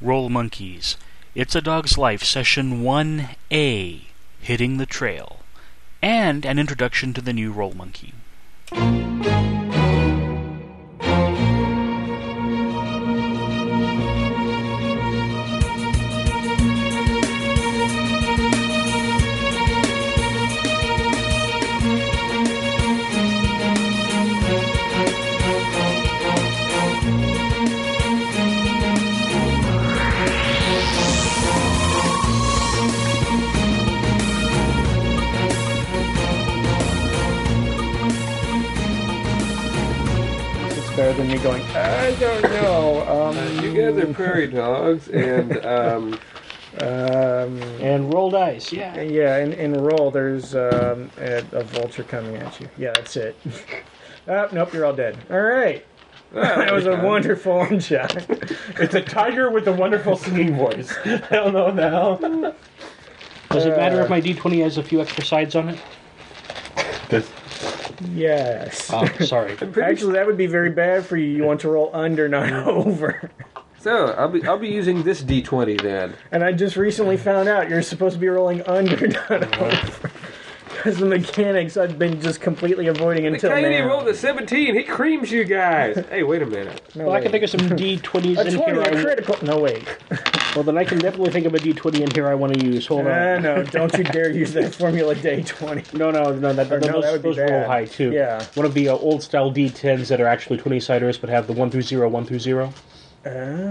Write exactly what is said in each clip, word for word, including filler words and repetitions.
Roll Monkeys. It's a Dog's Life, Session one A, Hitting the Trail, and an introduction to the new Roll Monkey. Better than me going, I don't know. Um, uh, you guys are prairie dogs, and um, um, and roll dice. Yeah, yeah. In, in roll, there's um, a, a vulture coming at you. Yeah, that's it. Oh, nope, you're all dead. All right. That was a wonderful one shot. It's a tiger with a wonderful singing voice. I don't know now. Does it matter Uh, if my D twenty has a few extra sides on it? This. Yes. Oh, sorry. Actually, that would be very bad for you. You want to roll under, not over. So I'll be I'll be using this D twenty then. And I just recently found out you're supposed to be rolling under, not over. Because the mechanics I've been just completely avoiding The until Coyote now. rolled a seventeen. He creams you guys. Hey, wait a minute. No, Well, I wait. can think of some D twenties A in twenty, here. a I, critical. No, wait. well, then I can definitely think of a D twenty in here I want to use. Hold on. Uh, no, don't you dare use that formula day twenty. No, no, no. That, Or those no, that would be those bad. roll high too. Yeah. One of the uh, old style D tens that are actually twenty-siders, but have the one through zero, one through zero. Ah.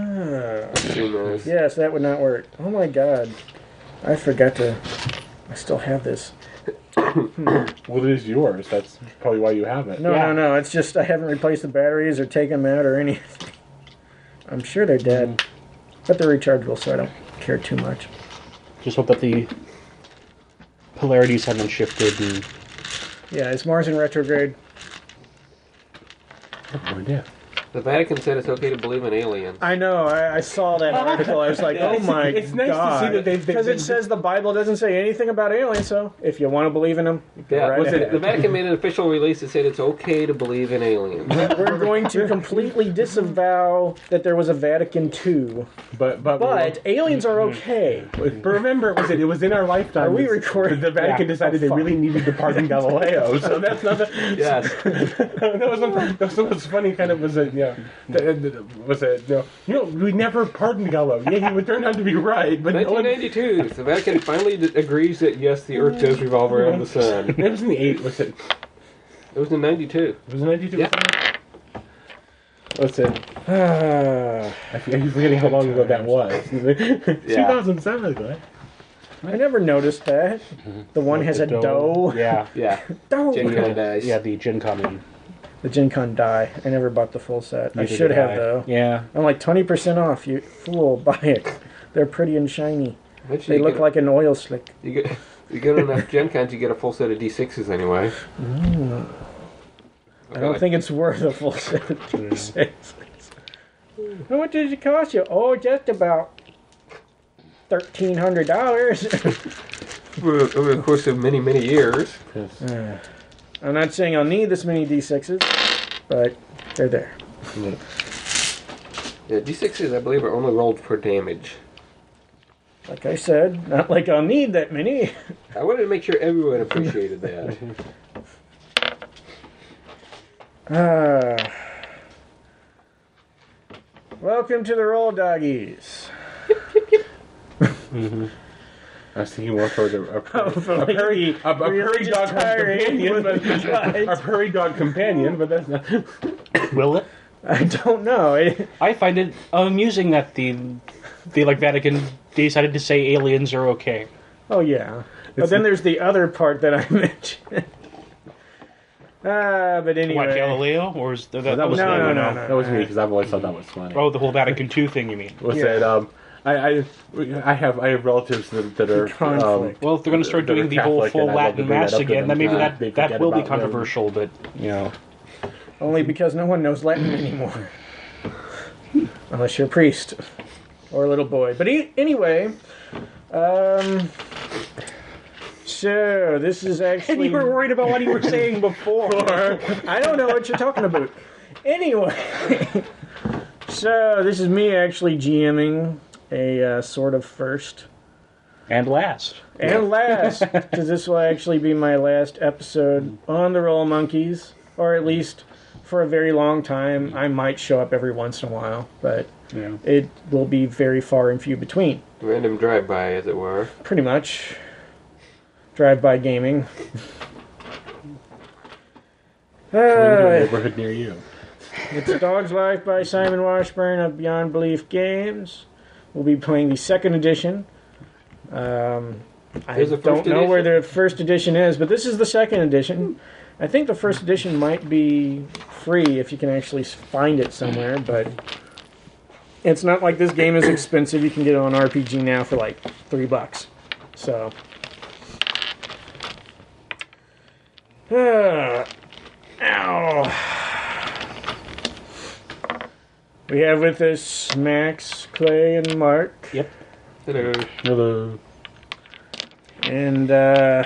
Too nice. Yes, that would not work. Oh my god. I forgot to... I still have this. Well, it is yours. That's probably why you have it. No, Yeah. no, no. It's just I haven't replaced the batteries or taken them out or anything. I'm sure they're dead. Mm. But they're rechargeable, so I don't care too much. Just hope that the polarities haven't shifted. And Yeah, is Mars in retrograde? I have no idea. The Vatican said it's okay to believe in aliens. I know. I, I saw that article. I was like, Yeah, oh it's- my it's nice to god. see that they've- they've Because it been- says the Bible doesn't say anything about aliens, so if you want to believe in them, go Yeah, right was it, ahead. the Vatican made an official release that said it's okay to believe in aliens. We're going to completely disavow that there was a Vatican two, But but but aliens are okay. but remember, it was it was in our lifetime. Are we that recording? The Vatican Yeah. decided Oh, they fuck. really needed to pardon Galileo, so that's not. The, Yes. that was one, that was funny. Kind of was a yeah. that- that Was a you know, you know we never pardoned Galileo. Yeah, he would turn out to be right, but no one, nineteen ninety-two, the Vatican finally d- agrees that yes, the Earth does revolve around the sun. it was in the eight. Was it? It was in ninety-two. Was it ninety-two? Yeah. What's it? Ah, I f- I'm forgetting how long ago that was. two thousand seven, right? I never noticed that. The one has a dough. Yeah. Yeah. Dough. Gen Con dice. Yeah, the Gen Con one. The Gen Con die. I never bought the full set. I Neither should did have I. though. Yeah. I'm like twenty percent off. You fool, buy it. They're pretty and shiny. Eventually They you look get, like an oil slick. you get you get enough Gen Cons, you get a full set of D sixes anyway. I don't think it's worth a full set of D six. How much does it cost you? Oh, just about thirteen hundred dollars. over, over the course of many many years. I'm not saying I'll need this many D sixes, but they're there. Yeah, D sixes I believe are only rolled for damage. Like I said, not like I'll need that many. I wanted to make sure everyone appreciated that. Ah. Welcome to the Roll Doggies. I was thinking more toward a, a, a, Hopefully prairie, a, a prairie religious dog tirade companion, would be but, right. a prairie dog companion, but that's not. Will it? I don't know. It, I find it amusing that the the like Vatican decided to say aliens are okay. oh yeah, but then there's the other part that I mentioned. Ah, but anyway. What, Galileo? Or is that, that, that was No, me. no, no, no. That was me because I've always thought that was funny. Oh, the whole Vatican two thing, you mean? Was Yeah. it? Um, I, I, I have I have relatives that, that are um, conflict. Well, if they're going to start that are doing the whole Catholic, full and I'd love to Latin bring that Mass up to again, them. then maybe Uh, that, they that forget will be about them. controversial, but, you know. Only because no one knows Latin anymore. Unless you're a priest. Or a little boy. But e- anyway, um... So, this is actually... And you were worried about what you were saying before. I don't know what you're talking about. Anyway, so this is me actually GMing a uh, sort of first. And last. And last, because this will actually be my last episode on the Roll Monkeys, or at least for a very long time. I might show up every once in a while, but Yeah. it will be very far and few between. Random drive-by, as it were. Pretty much. Drive-by gaming. Coming to a Uh, neighborhood near you. it's A Dog's Life by Simon Washburn of Beyond Belief Games. We'll be playing the second edition. Um, I There's a don't first know where edition? the first edition is, but this is the second edition. I think the first edition might be free if you can actually find it somewhere, but it's not like this game is expensive. You can get it on R P G now for like three bucks. So, uh, ow. We have with us Max, Clay, and Mark. Yep. Hello. Hello. And uh,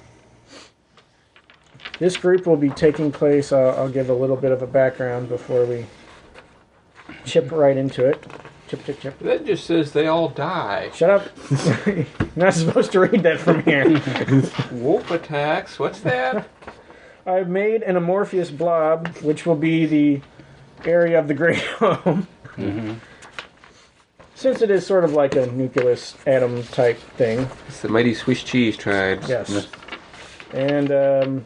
this group will be taking place. I'll, I'll give a little bit of a background before we chip right into it. Chip, chip, chip. That just says they all die. Shut up. You're not supposed to read that from here. Wolf attacks. What's that? I've made an amorphous blob, which will be the area of the Great Home. Mm-hmm. Since it is sort of like a nucleus atom type thing. It's the mighty Swiss cheese tribes. Yes. And um,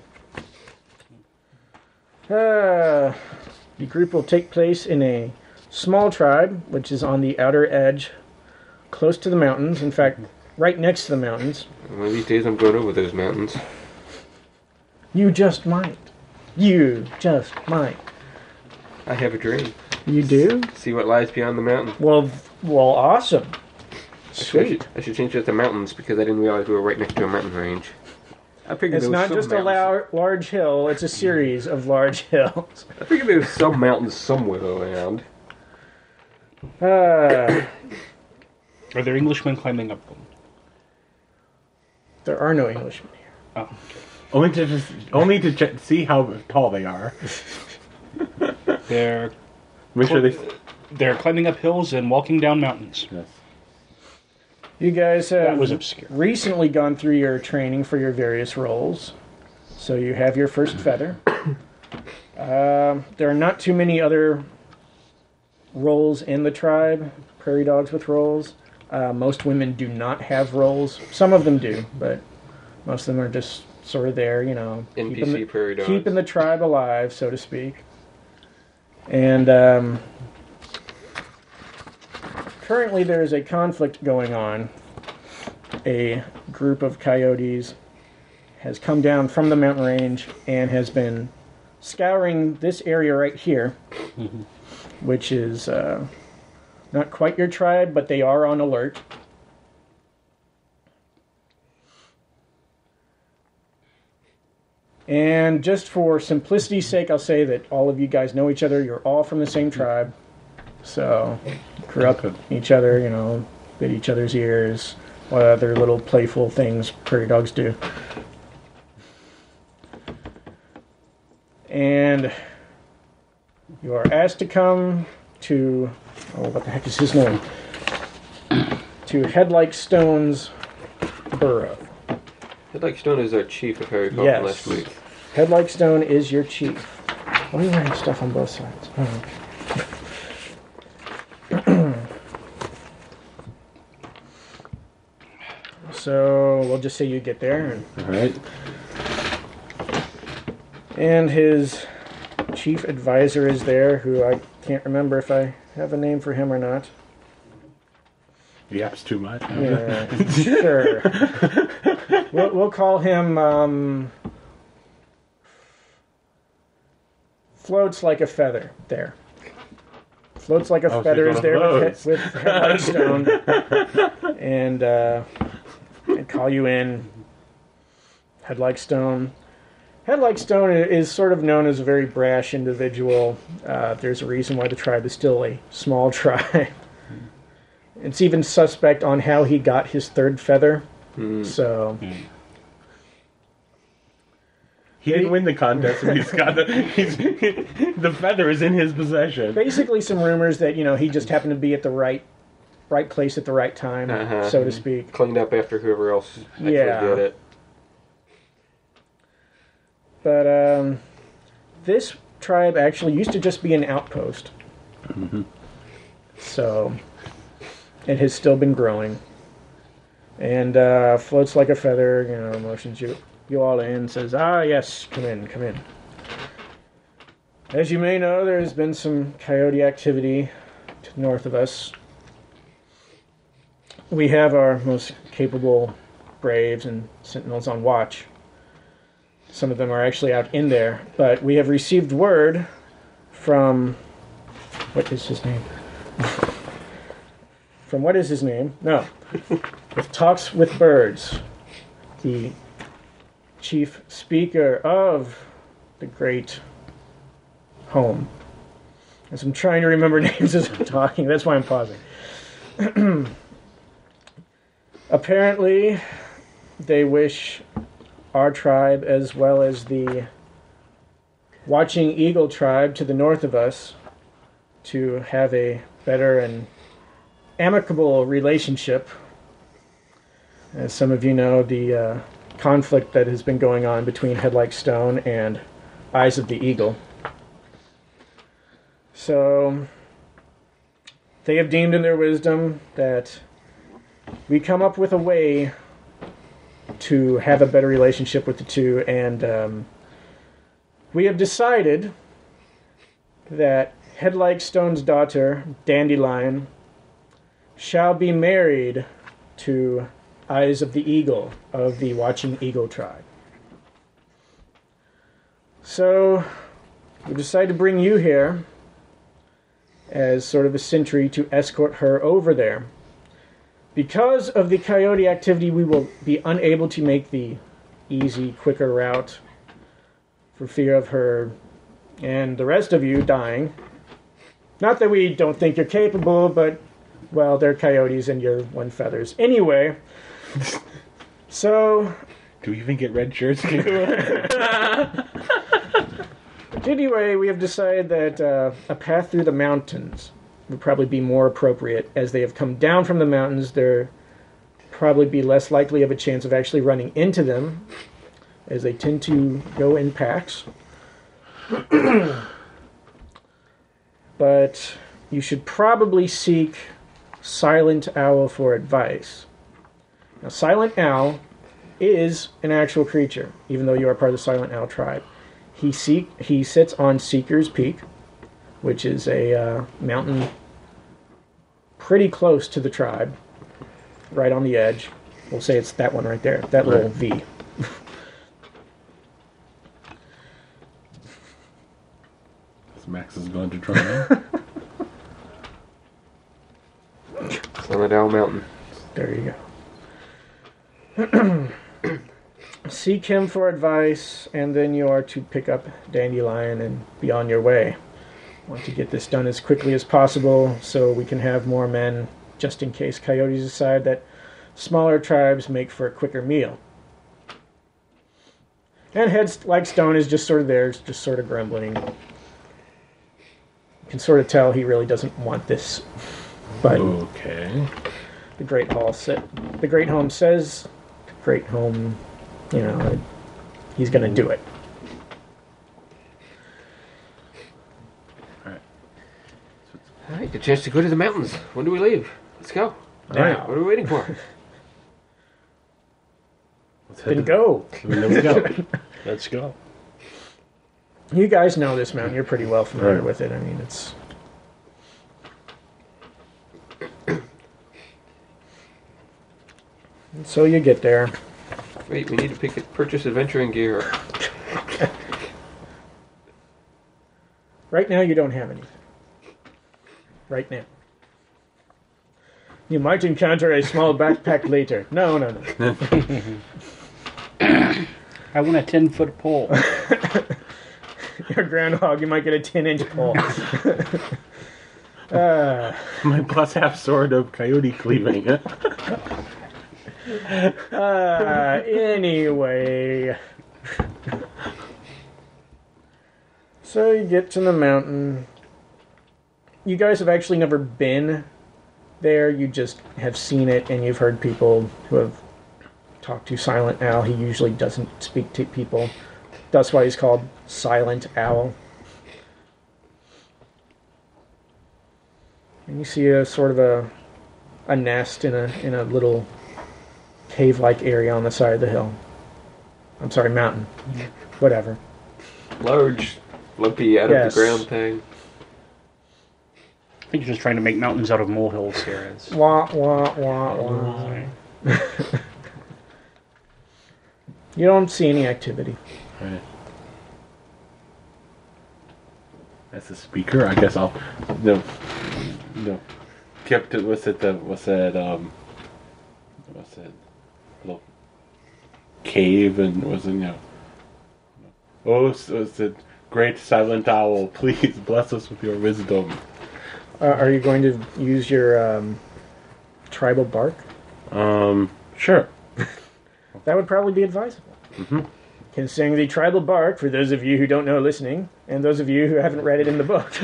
uh, the group will take place in a small tribe, which is on the outer edge, close to the mountains. In fact, right next to the mountains. One of these days I'm going over those mountains. You just might. You just might. I have a dream. You do? See what lies beyond the mountain. Well, well, awesome. Actually, I Sweet. should, I should change it to mountains because I didn't realize we were right next to a mountain range. I figured It's there was not some just a mountains. lar- large hill, it's a series of large hills. I figured there was some mountains somewhere around. Uh, Are there Englishmen climbing up them? there are no Englishmen here. Oh, okay. Only to just, only to check, see how tall they are. They're Make sure they. they're climbing up hills and walking down mountains. Yes. You guys That have was obscure. recently gone through your training for your various roles. So you have your first feather. Um, there are not too many other roles in the tribe, prairie dogs with roles. Uh, most women do not have roles. Some of them do, but most of them are just sort of there, you know, N P C keeping the, prairie dogs. keeping the tribe alive, so to speak. And um, currently there is a conflict going on. A group of coyotes has come down from the mountain range and has been scouring this area right here, Mm-hmm. which is uh, not quite your tribe, but they are on alert. And just for simplicity's sake, I'll say that all of you guys know each other. You're all from the same tribe. So, grew up with each other, you know, bit each other's ears, what other little playful things prairie dogs do. And you are asked to come to, oh, what the heck is his name? To Headlike Stone's burrow. Headlike Stone is our chief, if I recall Yes. from last week. Headlike Stone is your chief. Why are you wearing stuff on both sides? Oh, okay. So we'll just say you get there, and, All right. and his chief advisor is there, who I can't remember if I have a name for him or not. Yaps too much. Yeah, sure. We'll, we'll call him um, Floats Like a Feather. There. Floats Like a Oh, so Feather he's is one of there with, those. he- with Headlight Stone. and, uh, and call you in. Headlight Stone. Headlight Stone i- is sort of known as a very brash individual. Uh, there's a reason why the tribe is still a small tribe. It's even suspect on how he got his third feather. Hmm. So, He didn't win the contest, but he's got the, he's, the feather is in his possession. basically some rumors that, you know, he just happened to be at the right right place at the right time, Uh-huh. so to speak. Cleaned up after whoever else actually Yeah. did it. But um, this tribe actually used to just be an outpost. So it has still been growing. And uh, floats like a feather, you know, motions you, you all in, says, ah, yes, come in, come in. As you may know, there's been some coyote activity to the north of us. We have our most capable braves and sentinels on watch. Some of them are actually out in there, but we have received word from... What is his name? From what is his name? No. With Talks with Birds, the chief speaker of the great home. As I'm trying to remember names as I'm talking, that's why I'm pausing. Apparently, they wish our tribe, as well as the Watching Eagle tribe to the north of us, to have a better and amicable relationship. As some of you know, the uh, conflict that has been going on between Head Like Stone and Eyes of the Eagle. So, they have deemed in their wisdom that we come up with a way to have a better relationship with the two, and um, we have decided that Head Like Stone's daughter, Dandelion, shall be married to Eyes of the Eagle of the Watching Eagle tribe. So, we decided to bring you here as sort of a sentry to escort her over there. Because of the coyote activity, we will be unable to make the easy, quicker route for fear of her and the rest of you dying. Not that we don't think you're capable, but, well, they're coyotes and you're one feathers. Anyway, so... Do we even get red shirts? Anyway, we have decided that uh, a path through the mountains would probably be more appropriate. As they have come down from the mountains, there probably be less likely of a chance of actually running into them, as they tend to go in packs. But you should probably seek Silent Owl for advice. Now, Silent Owl is an actual creature, even though you are part of the Silent Owl tribe. He seek he sits on Seeker's Peak, which is a uh, mountain pretty close to the tribe, right on the edge. We'll say it's that one right there, that little Right. V. Max is going to try. Silent Owl Mountain. There you go. Seek him for advice, and then you are to pick up Dandelion and be on your way. Want to get this done as quickly as possible so we can have more men, just in case coyotes decide that smaller tribes make for a quicker meal. And Head Like Stone is just sort of there, just sort of grumbling. You can sort of tell he really doesn't want this. But Okay. the Great Hall sa- the Great Home says, the Great Home, you know, he's going to do it. All right, good chance to go to the mountains. When do we leave? Let's go. Now. What are we waiting for? Let's head Then to- go. There we go. Let's go. You guys know this mountain. You're pretty well familiar Right. with it. I mean, it's... So you get there. Wait, we need to pick it, purchase adventuring gear. Right now, you don't have anything. Right now. You might encounter a small backpack later. No, no, no. I want a ten-foot pole. You're a groundhog. You might get a ten-inch pole. uh, My plus half sword of coyote cleaving. uh, anyway. So you get to the mountain. You guys have actually never been there. You just have seen it, and you've heard people who have talked to Silent Owl. He usually doesn't speak to people. That's why he's called Silent Owl. And you see a sort of a a nest in a in a little cave-like area on the side of the hill. I'm sorry, mountain. Whatever. Large, lumpy, out Yes. of the ground thing. I think you're just trying to make mountains out of molehills here. It's, Wah, wah, wah, wah. You don't see any activity. Right. As a speaker, I guess I'll no no kept it. What's it? The what's that? Um, what's that? Little cave and was it? You know. Oh, so it's a great silent owl. Please bless us with your wisdom. Uh, are you going to use your um, tribal bark? Um, sure. That would probably be advisable. Mm-hmm. Considering the tribal bark, for those of you who don't know listening, and those of you who haven't read it in the book,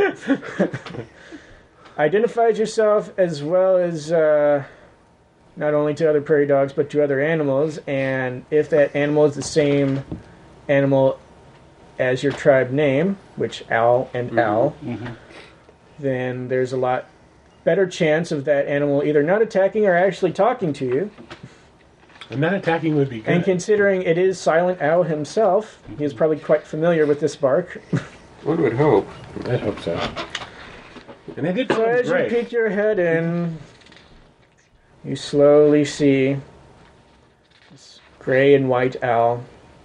identifies yourself as well as uh, not only to other prairie dogs, but to other animals, and if that animal is the same animal as your tribe name, which owl and Mm-hmm. owl, mm-hmm. then there's a lot better chance of that animal either not attacking or actually talking to you. And that attacking would be good. And considering it is Silent Owl himself, he is probably quite familiar with this bark. One would hope. I hope so. And they did So sound as you great. peek your head in, you slowly see this gray and white owl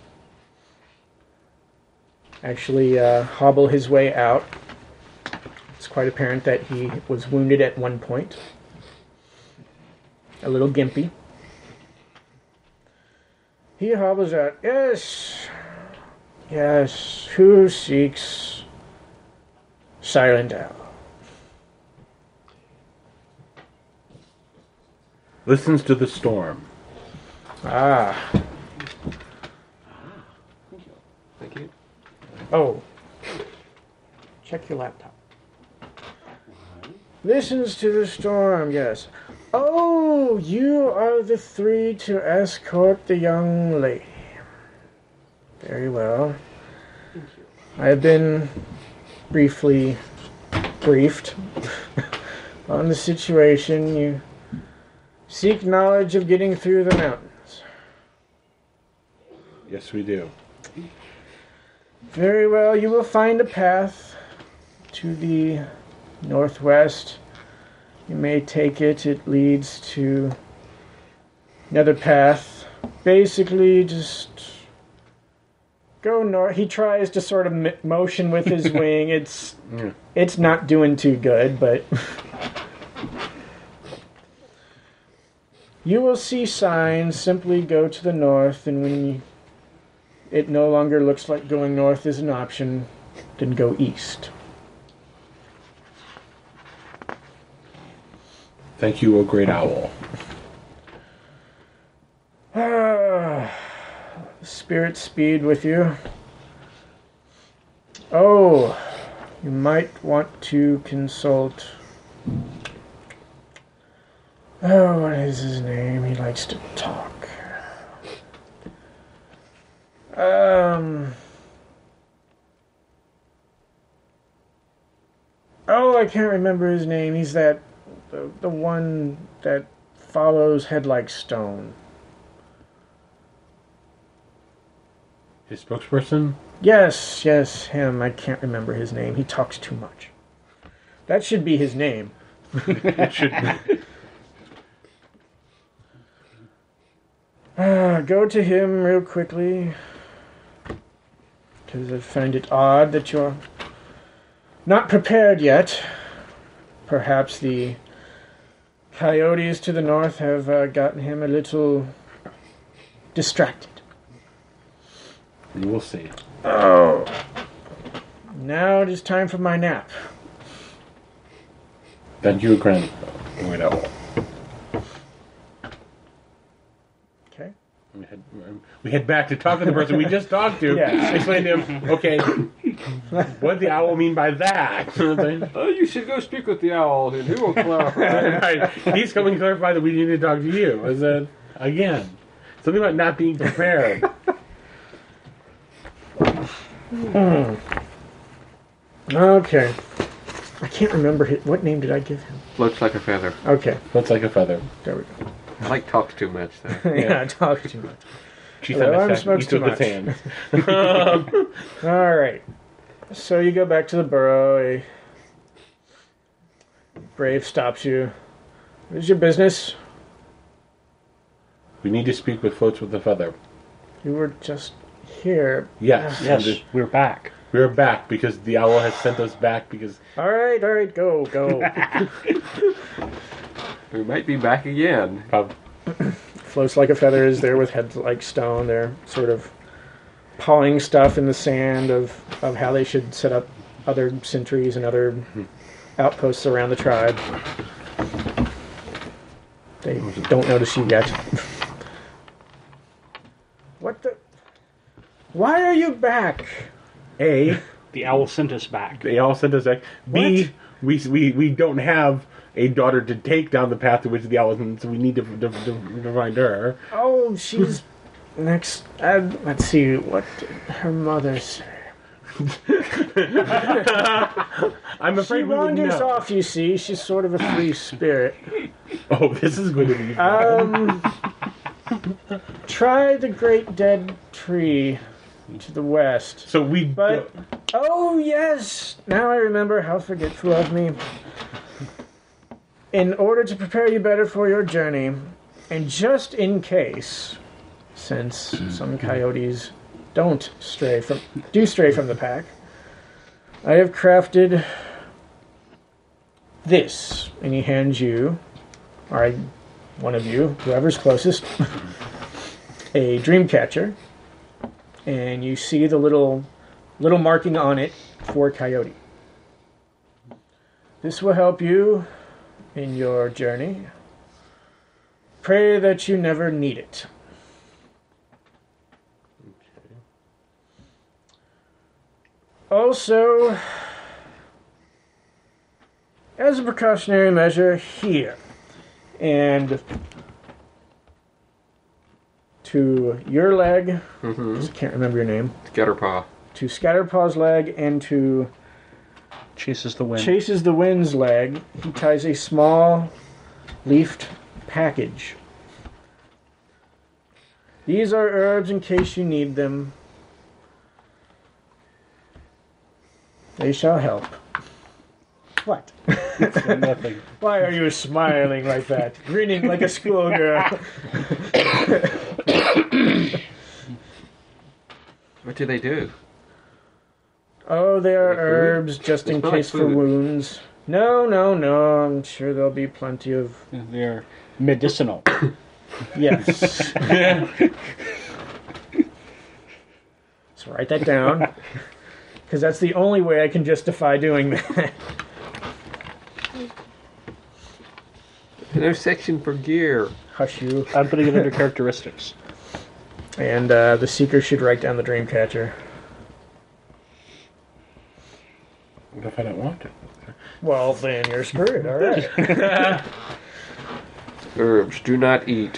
actually uh, hobble his way out. It's quite apparent that he was wounded at one point. A little gimpy. He hobbles out. Yes, yes, who seeks Silent Owl? Listens to the storm. Ah, Thank you. oh. Check your laptop. Listens to the storm, yes. Oh, you are the three to escort the young lady. Very well. I have been briefly briefed on the situation. You seek knowledge of getting through the mountains. Yes, we do. Very well, you will find a path to the northwest. You may take it, it leads to another path. Basically, just go north. He tries to sort of m- motion with his wing. It's Yeah. it's not doing too good, but you will see signs. Simply go to the north, and when you, it no longer looks like going north is an option, then go east. Thank you, O Great Owl. Ah, spirit speed with you. Oh, you might want to consult. Oh, what is his name? He likes to talk. Um. Oh, I can't remember his name. He's that. The, the one that follows Head Like Stone. His spokesperson? Yes, yes, him. I can't remember his name. He talks too much. That should be his name. It should be. Uh, go to him real quickly. Because I find it odd that you're not prepared yet. Perhaps the coyotes to the north have uh, gotten him a little distracted. We'll see. Oh. Now it is time for my nap. Thank you, Grand Great Owl. Okay. We head, we head back to talk to the person we just talked to. Yes. Explain to him, okay, what the owl mean by that? Oh, you should go speak with the owl, and he will clarify. Right. He's coming to clarify that we need to talk to you. I said, again, something about not being prepared. Hmm. Okay. I can't remember his, what name did I give him. Looks like a feather. Okay, Looks like a feather. there we go. Mike talks too much, though. yeah, I talked too much. She Hello, said I'm that smokes each too with his much. hands. All right. So you go back to the burrow. A brave stops you. What is your business? We need to speak with Floats with the Feather. You were just here. Yes. Yes, And we're back. we're back because the owl has sent us back because All right, all right, go, go. We might be back again. uh, Floats like a feather is there with heads like stone. They're sort of pawing stuff in the sand of, of how they should set up other sentries and other outposts around the tribe. They don't notice you yet. What the? Why are you back? A. The owl sent us back. they all sent us back. B, we, we we don't have a daughter to take down the path to which the owl is, and so we need to, to, to, to find her. Oh, she's next. Uh, let's see. What did her mother say? I'm She afraid we would wanders know. off, you see. She's sort of a free spirit. Oh, this is going to be. Um, try the great dead tree to the west. so we. But, oh yes! Now I remember, how forgetful of me. In order to prepare you better for your journey, and just in case, since some coyotes don't stray from, do stray from the pack, I have crafted this, and he hands you, or I, one of you, whoever's closest, a dream catcher, and you see the little, little marking on it for coyote. This will help you in your journey. Pray that you never need it. Also, as a precautionary measure, here, and to your leg, Mm-hmm. I can't remember your name, Scatterpaw. to Scatterpaw's leg, and to Chases the wind. Chases the Wind's leg, he ties a small leafed package. These are herbs in case you need them. They shall help. What? Nothing. Why are you smiling like that? Grinning like a schoolgirl. What do they do? Oh, they are Like food? herbs just They in smell like case for food. wounds. No, no, no. I'm sure there'll be plenty of. They're medicinal. Yes. So write that down. Because that's the only way I can justify doing that. No section for gear. Hush you. I'm putting it under characteristics. And uh, the seeker should write down the dream catcher. What if I don't want to? Well, then you're screwed. All right. Herbs do not eat.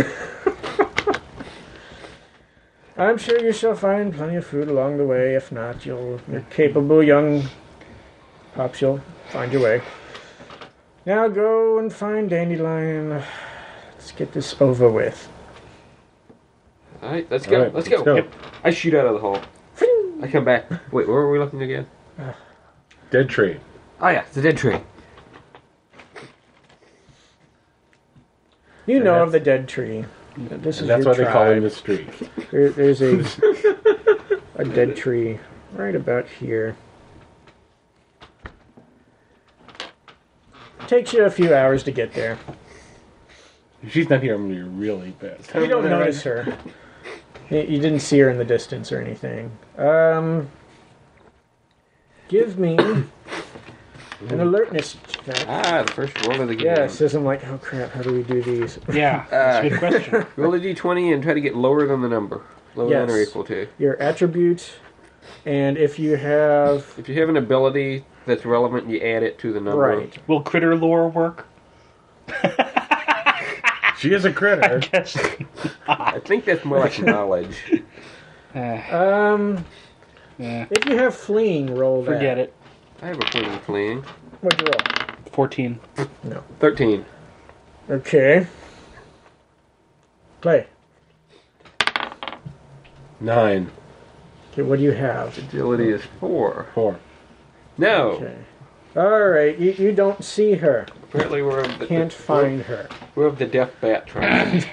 I'm sure you shall find plenty of food along the way. If not, you'll, you're capable young pups. You'll find your way. Now go and find Dandelion. Let's get this over with. Alright, let's go. All right, let's let's go. go. I shoot out of the hole. I come back. Wait, where were we looking again? Dead tree. Oh yeah, it's a dead tree. You know that's- of the dead tree. This is And that's your why they call it tribe. the street. There, there's a a dead tree right about here. Takes you a few hours to get there. If she's not here, I'm going to be really pissed. You don't notice her. You you didn't see her in the distance or anything. Um, give me an alertness check. Ah, the first roll of the game. Yes, as I'm like, oh crap, how do we do these? Yeah, that's a good question. Roll a d twenty and try to get lower than the number. Lower than or Yes. equal to. Your attribute And if you have... If you have an ability that's relevant, you add it to the number. Right. Will critter lore work? She is a critter. Yes. I think that's more like knowledge. Eh, Um, eh, if you have fleeing, roll that. forget it. I have a fleeing fleeing. What'd you roll? Fourteen. No. Thirteen. Okay. Play. Nine. Okay, what do you have? Agility is four. Four. No. Okay. All right, you, you don't see her. Apparently we're of the, Can't find her. We're of the deaf bat tribe.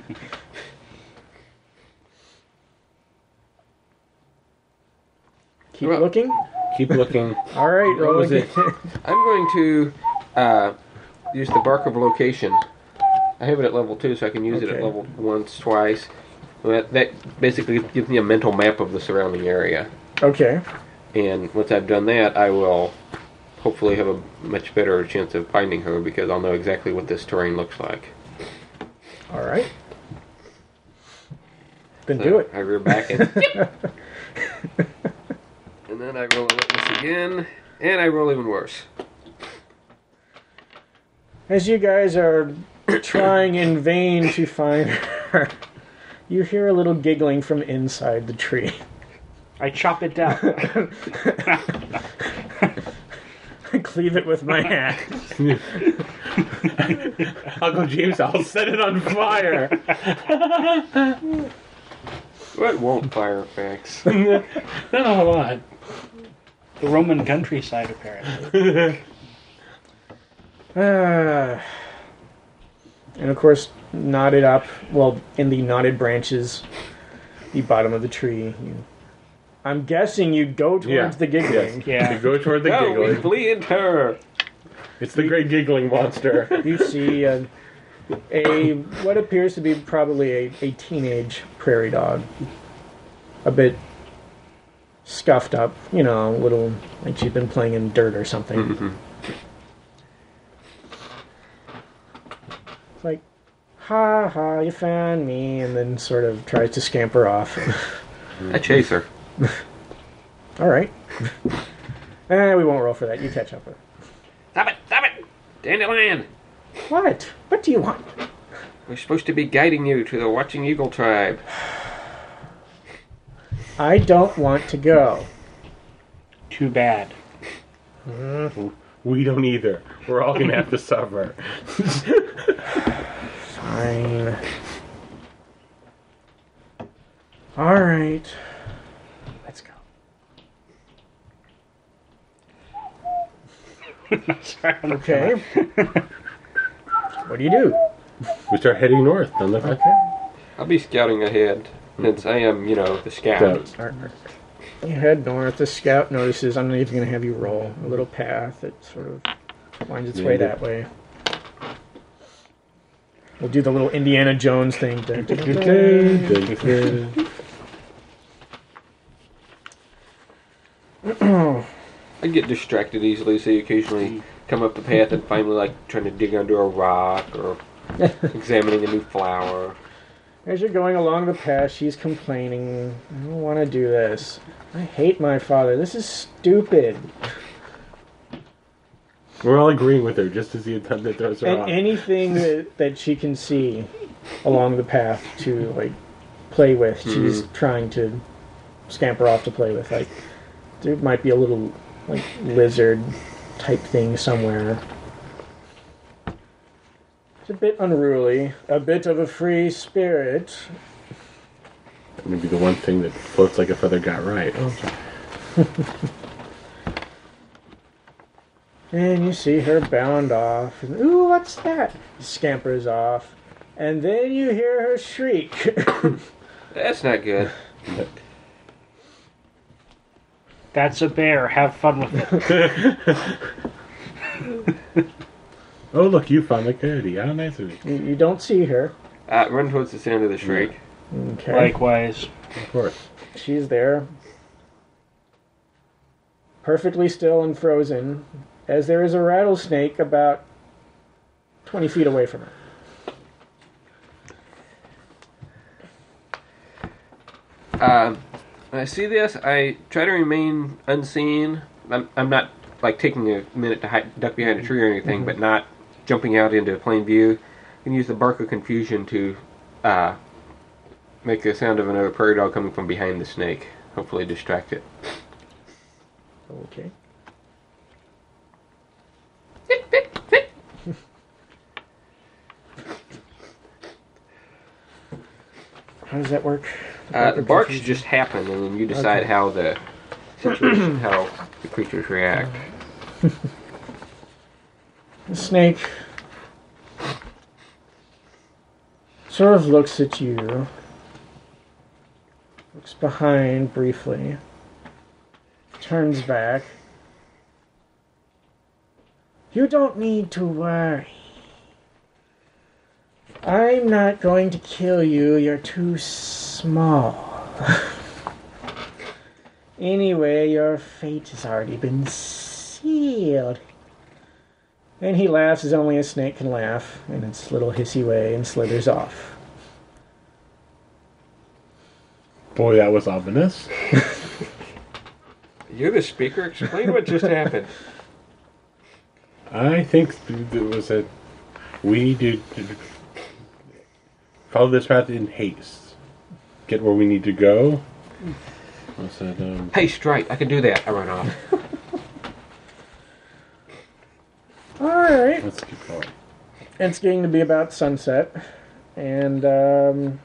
Keep Well- looking. Keep looking. All right, What roll was again. I'm going to uh, use the Bark of Location. I have it at level two, so I can use it Okay. at level once, twice. That, that basically gives me a mental map of the surrounding area. Okay. And once I've done that, I will hopefully have a much better chance of finding her because I'll know exactly what this terrain looks like. All right. Then So do it. I rear back and and then I roll a witness again, and I roll even worse. As you guys are trying in vain to find her, you hear a little giggling from inside the tree. I chop it down. I cleave it with my hand. Uncle James, I'll set it on fire. What won't fire effects? No, hold on. The Roman countryside, apparently. Ah. And of course, knotted up, well, in the knotted branches, the bottom of the tree. You, I'm guessing you go towards Yeah. the giggling. Yeah. You go toward the No, we giggling. flee into her. It's the great giggling monster. You see a, a what appears to be probably a, a teenage prairie dog. A bit scuffed up, you know, a little like she's been playing in dirt or something. Mm-hmm. It's like, ha ha, you found me, and then sort of tries to scamper off. I chase her. All right. Eh, we won't roll for that. You catch up with her. Stop it! Stop it! Dandelion! What? What do you want? We're supposed to be guiding you to the Watching Eagle tribe. I don't want to go. Too bad. We don't either. We're all gonna have to suffer. Fine. All right. Let's go. Sorry, I'm Okay. What do you do? We start heading north on the Okay. I'll be scouting ahead, since I am, you know, the scout. So, All right. You head north. The scout notices. I'm not even going to have you roll a little path that sort of winds its way Maybe. that way. We'll do the little Indiana Jones thing. Dun, dun, dun, dun. I get distracted easily, so you occasionally come up the path and find me, like, trying to dig under a rock or examining a new flower. As you're going along the path, she's complaining. I don't want to do this. I hate my father. This is stupid. we're all agreeing with her, just as the attendant throws her And off. anything that, that she can see along the path to like play with, she's trying to scamper off to play with. Like there might be a little like lizard type thing somewhere. It's a bit unruly, a bit of a free spirit. Maybe the one thing that floats like a feather got right. And you see her bound off. And, ooh, what's that? Scampers off. And then you hear her shriek. That's not good. That's a bear. Have fun with it. Oh, look, you found the coyote. How nice of you. you, you don't see her. Uh, run towards the sound of the shriek. Okay. Likewise. Of course. She's there. Perfectly still and frozen. As there is a rattlesnake about twenty feet away from her. Uh, When I see this, I try to remain unseen. I'm, I'm not like taking a minute to hide, duck behind a tree or anything, Mm-hmm. but not jumping out into plain view. You can use the bark of confusion to uh, make the sound of another prairie dog coming from behind the snake. Hopefully distract it. Okay. How does that work? Uh, the barks just happen, and then you decide Okay. how the situation, how the creatures react. The snake sort of looks at you, looks behind briefly, turns back. You don't need to worry. I'm not going to kill you. You're too small. Anyway, your fate has already been sealed. And he laughs as only a snake can laugh in its little hissy way and slithers off. Boy, that was ominous. You're the speaker. Explain what just happened. I think it was that we need to follow this path in haste. Get where we need to go. I said, um, Hey, strike! I can do that. I run off. Alright. let's keep going. It's getting to be about sunset. And um,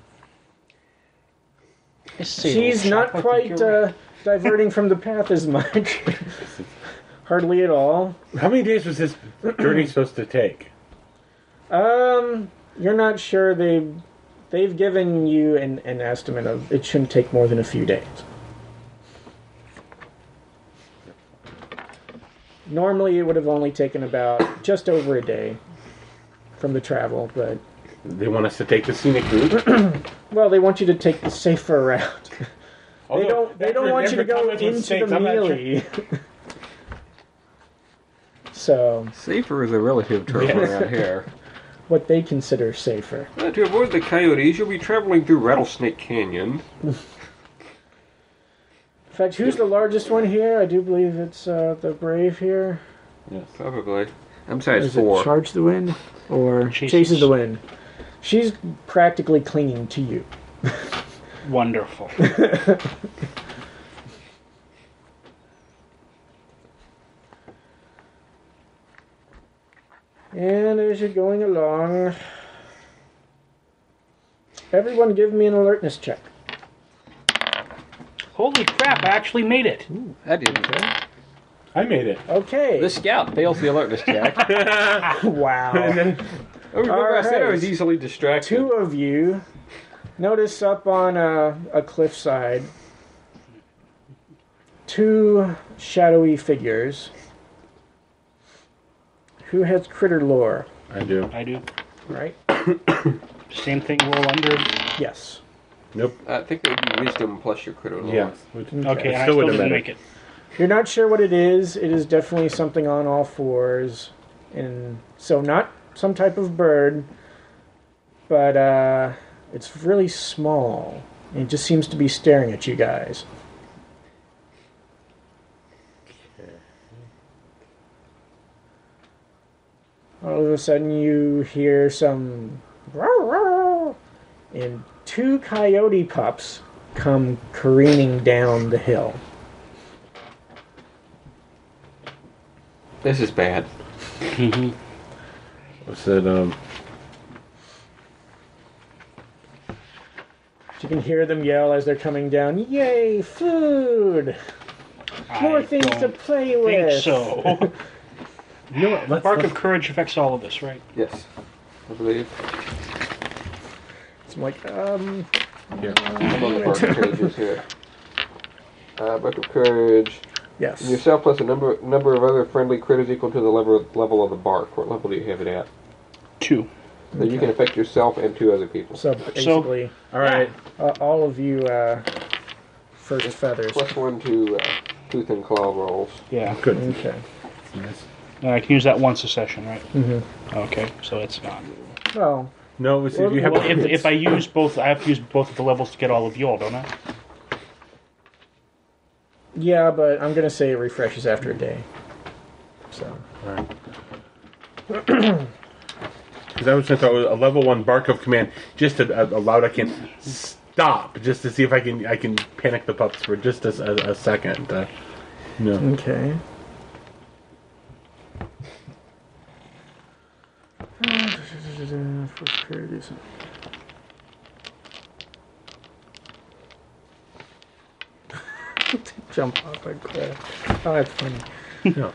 she's not quite uh, diverting from the path as much. Hardly at all. How many days was this journey supposed to take? Um, you're not sure. They've, they've given you an, an estimate of it shouldn't take more than a few days. Normally, it would have only taken about just over a day from the travel, but They want us to take the scenic route. well, they want you to take the safer route. They Although, don't. They don't after- want you to after go comments with into snakes, the I'm not sure- melee. So, Safer is a relative term around here. what they consider safer. Uh, to avoid the coyotes, you'll be traveling through Rattlesnake Canyon. In fact, who's the largest one here? I do believe it's uh, the Brave here. Yes. Probably. I'm size Is four. it Charge the Wind or Chases. Chases the Wind? She's practically clinging to you. Wonderful. And as you're going along, everyone give me an alertness check. Holy crap, I actually made it. I didn't. I made it. Okay. The scout fails the alertness check. Wow. Oh, remember I said I was Alright. easily distracted. Two of you notice up on a, a cliffside two shadowy figures. Who has critter lore? I do. I do. Right? Same thing, roll under. Yes. Nope. I think it would be wisdom plus your critter lore. Yeah. Okay, It and I still still wouldn't didn't matter. make it. You're not sure what it is. It is definitely something on all fours. And so not some type of bird, but uh, it's really small. And it just seems to be staring at you guys. All of a sudden you hear some and two coyote pups come careening down the hill. This is bad. I said, um, You can hear them yell as they're coming down, "Yay, food! More I things to don't play think with!" so. you know what? Let's, Bark let's of Courage affects all of this, right? Yes. I believe. So I'm like, um, here. I'm on the bark of pages here. Uh, Bark of Courage. yes. Yourself plus a number number of other friendly critters equal to the level level of the bark. What level do you have it at? Two. So you can affect yourself and two other people. So basically, All right. uh, all of you uh, first feathers. Plus one to uh, tooth and claw rolls. Yeah. Good. Okay. Yes. Uh, I can use that once a session, right? Mm-hmm. Okay, so it's gone. Well, No, it's, Well, you have Well, if, if I use both, I have to use both of the levels to get all of you all, don't I? Yeah, but I'm gonna say it refreshes after a day. So. Alright. Because I was going to throw a level one bark of command just to uh, allow I can stop, just to see if I can I can panic the pups for just a, a, a second. Uh, no. Okay. Jump off a cliff. Oh, that's funny. No.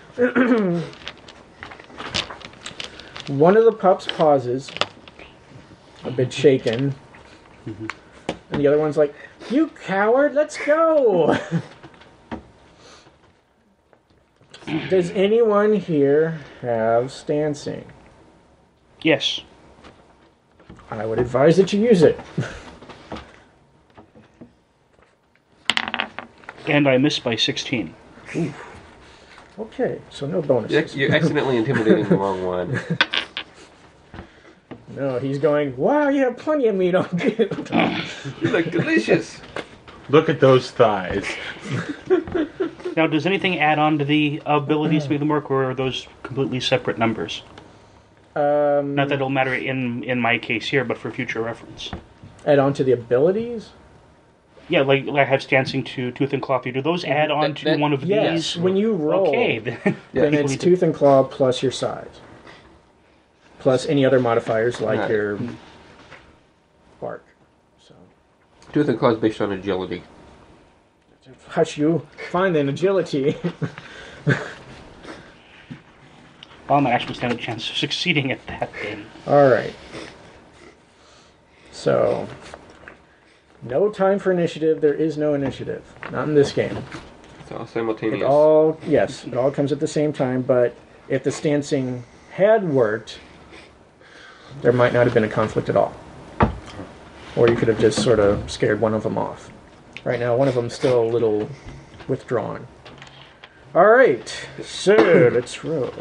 One of the pups pauses, a bit shaken, and the other one's like, "You coward, let's go!" Does anyone here have stancing? Yes. I would advise that you use it. And I missed by sixteen. Okay, so no bonuses. You're accidentally intimidating the wrong one. No, he's going, "Wow, you have plenty of meat on you." You look delicious. Look at those thighs. Now, does anything add on to the abilities to make them work, or are those completely separate numbers? Um, Not that it'll matter in, in my case here, but for future reference. add on to the abilities? Yeah, like, like I have Stancing to Tooth and Claw. Do those add on That- to that- one of Yes, these? when you roll, Okay, then. then Yeah. it's tooth and claw plus your size. Plus any other modifiers like Right. your bark. So, Tooth and Claw is based on agility. hush you. Fine then, agility. Well, I might actually stand a chance of succeeding at that then. Alright. So, no time for initiative. There is no initiative. Not in this game. It's all It simultaneous. all, yes, it all comes at the same time, but if the stancing had worked, there might not have been a conflict at all. Or you could have just sort of scared one of them off. Right now, one of them's still a little withdrawn. Alright, so let's roll.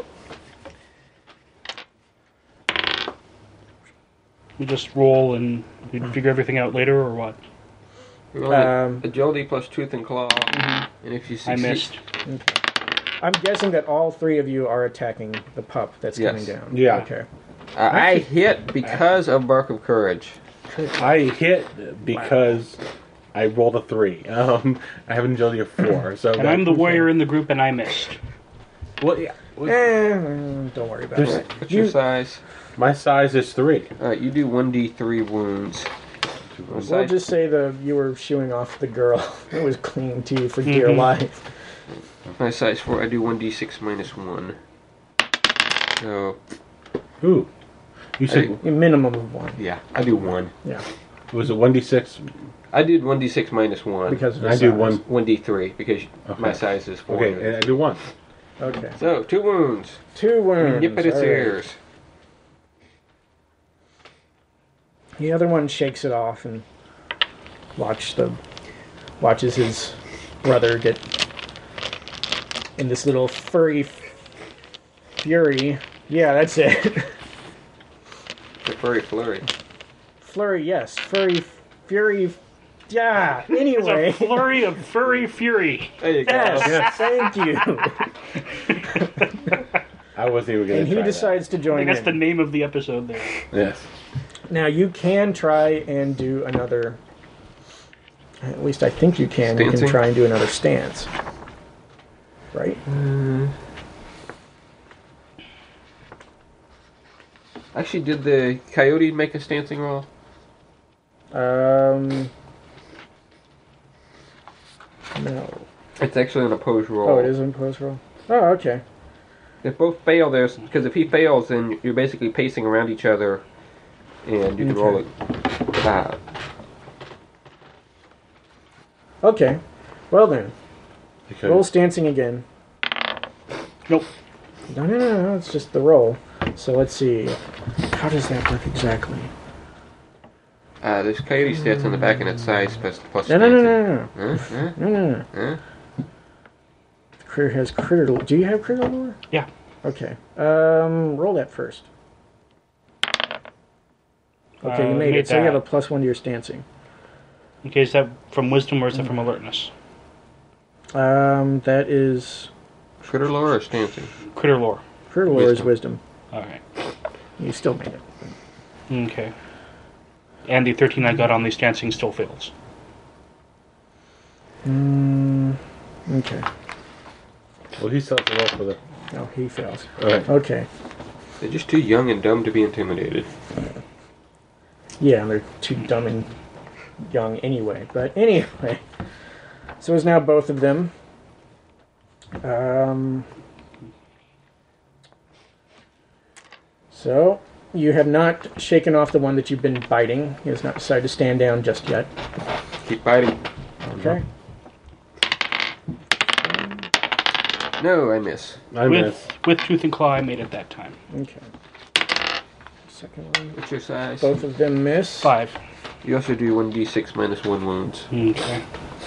We just roll and we figure everything out later, or what? Well, Um, agility plus Tooth and Claw. And if you I succeed, missed. I'm guessing that all three of you are attacking the pup that's Yes. coming down. Yeah. Okay. Uh, I hit because of Bark of Courage. I hit because I rolled a three. Um, I have an agility of four. So And I'm the warrior in the group, and I missed. Well, yeah. Well, Eh, don't worry about There's- it. What's You- your size? my size is three. Alright, you do one d three wounds. What We'll size? just say the you were shooing off the girl. It was clinging to you for dear Mhm. life. My size four, I do one d six minus one. So, Ooh. You said, A minimum of one. yeah, I do one. Yeah, was it one d six? I did one d six minus one. because of the I do size. one. one d three because my Okay. size is four. Okay, and I do one. Okay. So, two wounds. Two wounds. Yip at its all right. ears. The other one shakes it off and watch the watches his brother get in this little furry f- fury. Yeah, that's it. The furry flurry. Flurry, yes, furry f- fury. f- Yeah. There's Anyway. a flurry of furry fury. There you go. Yes, thank you. I wasn't even going to And he try decides to I join think that's in. the name of the episode there. that. Yes. Now you can try and do another. At least I think you can. You can Stancing? try and do another stance. Right? Actually, did the coyote make a stancing roll? Um. No. It's actually an opposed roll. Oh, it is in post roll. Oh, okay. If both fail, there's because if he fails, then you're basically pacing around each other, and you can Okay. roll it. Uh, Okay. Well then, Because roll stancing again. Nope. No, no, no, no. It's just the roll. So let's see. How does that work exactly? uh, there's coyote stats on the back and its size plus plus. No, no, no, stancing. no, no, Huh? Huh? no, no, no. Huh? Critter has critter. Do you have critter lore? Yeah. Okay. Um, roll that first. Okay, you Uh, made, made it. So you have that. a plus one to your stancing. Okay, is that from wisdom or is that from alertness? Um, that is Critter lore or stancing? Critter lore. Critter lore is wisdom. All right. You still made it. Okay. And the thirteen I got on these dancing still fails. Mm, okay. Well, he still has to roll for the. Oh, he fails. Alright. Okay. They're just too young and dumb to be intimidated. Yeah, and they're too dumb and young anyway. But anyway. So it's now both of them. Um, so, you have not shaken off the one that you've been biting. He has not decided to stand down just yet. Keep biting. Okay. No, I miss. I with miss. with tooth and claw, I made it that time. Okay. Second one. What's your size? Both of them miss. Five. You also do one d six minus one wounds. Okay.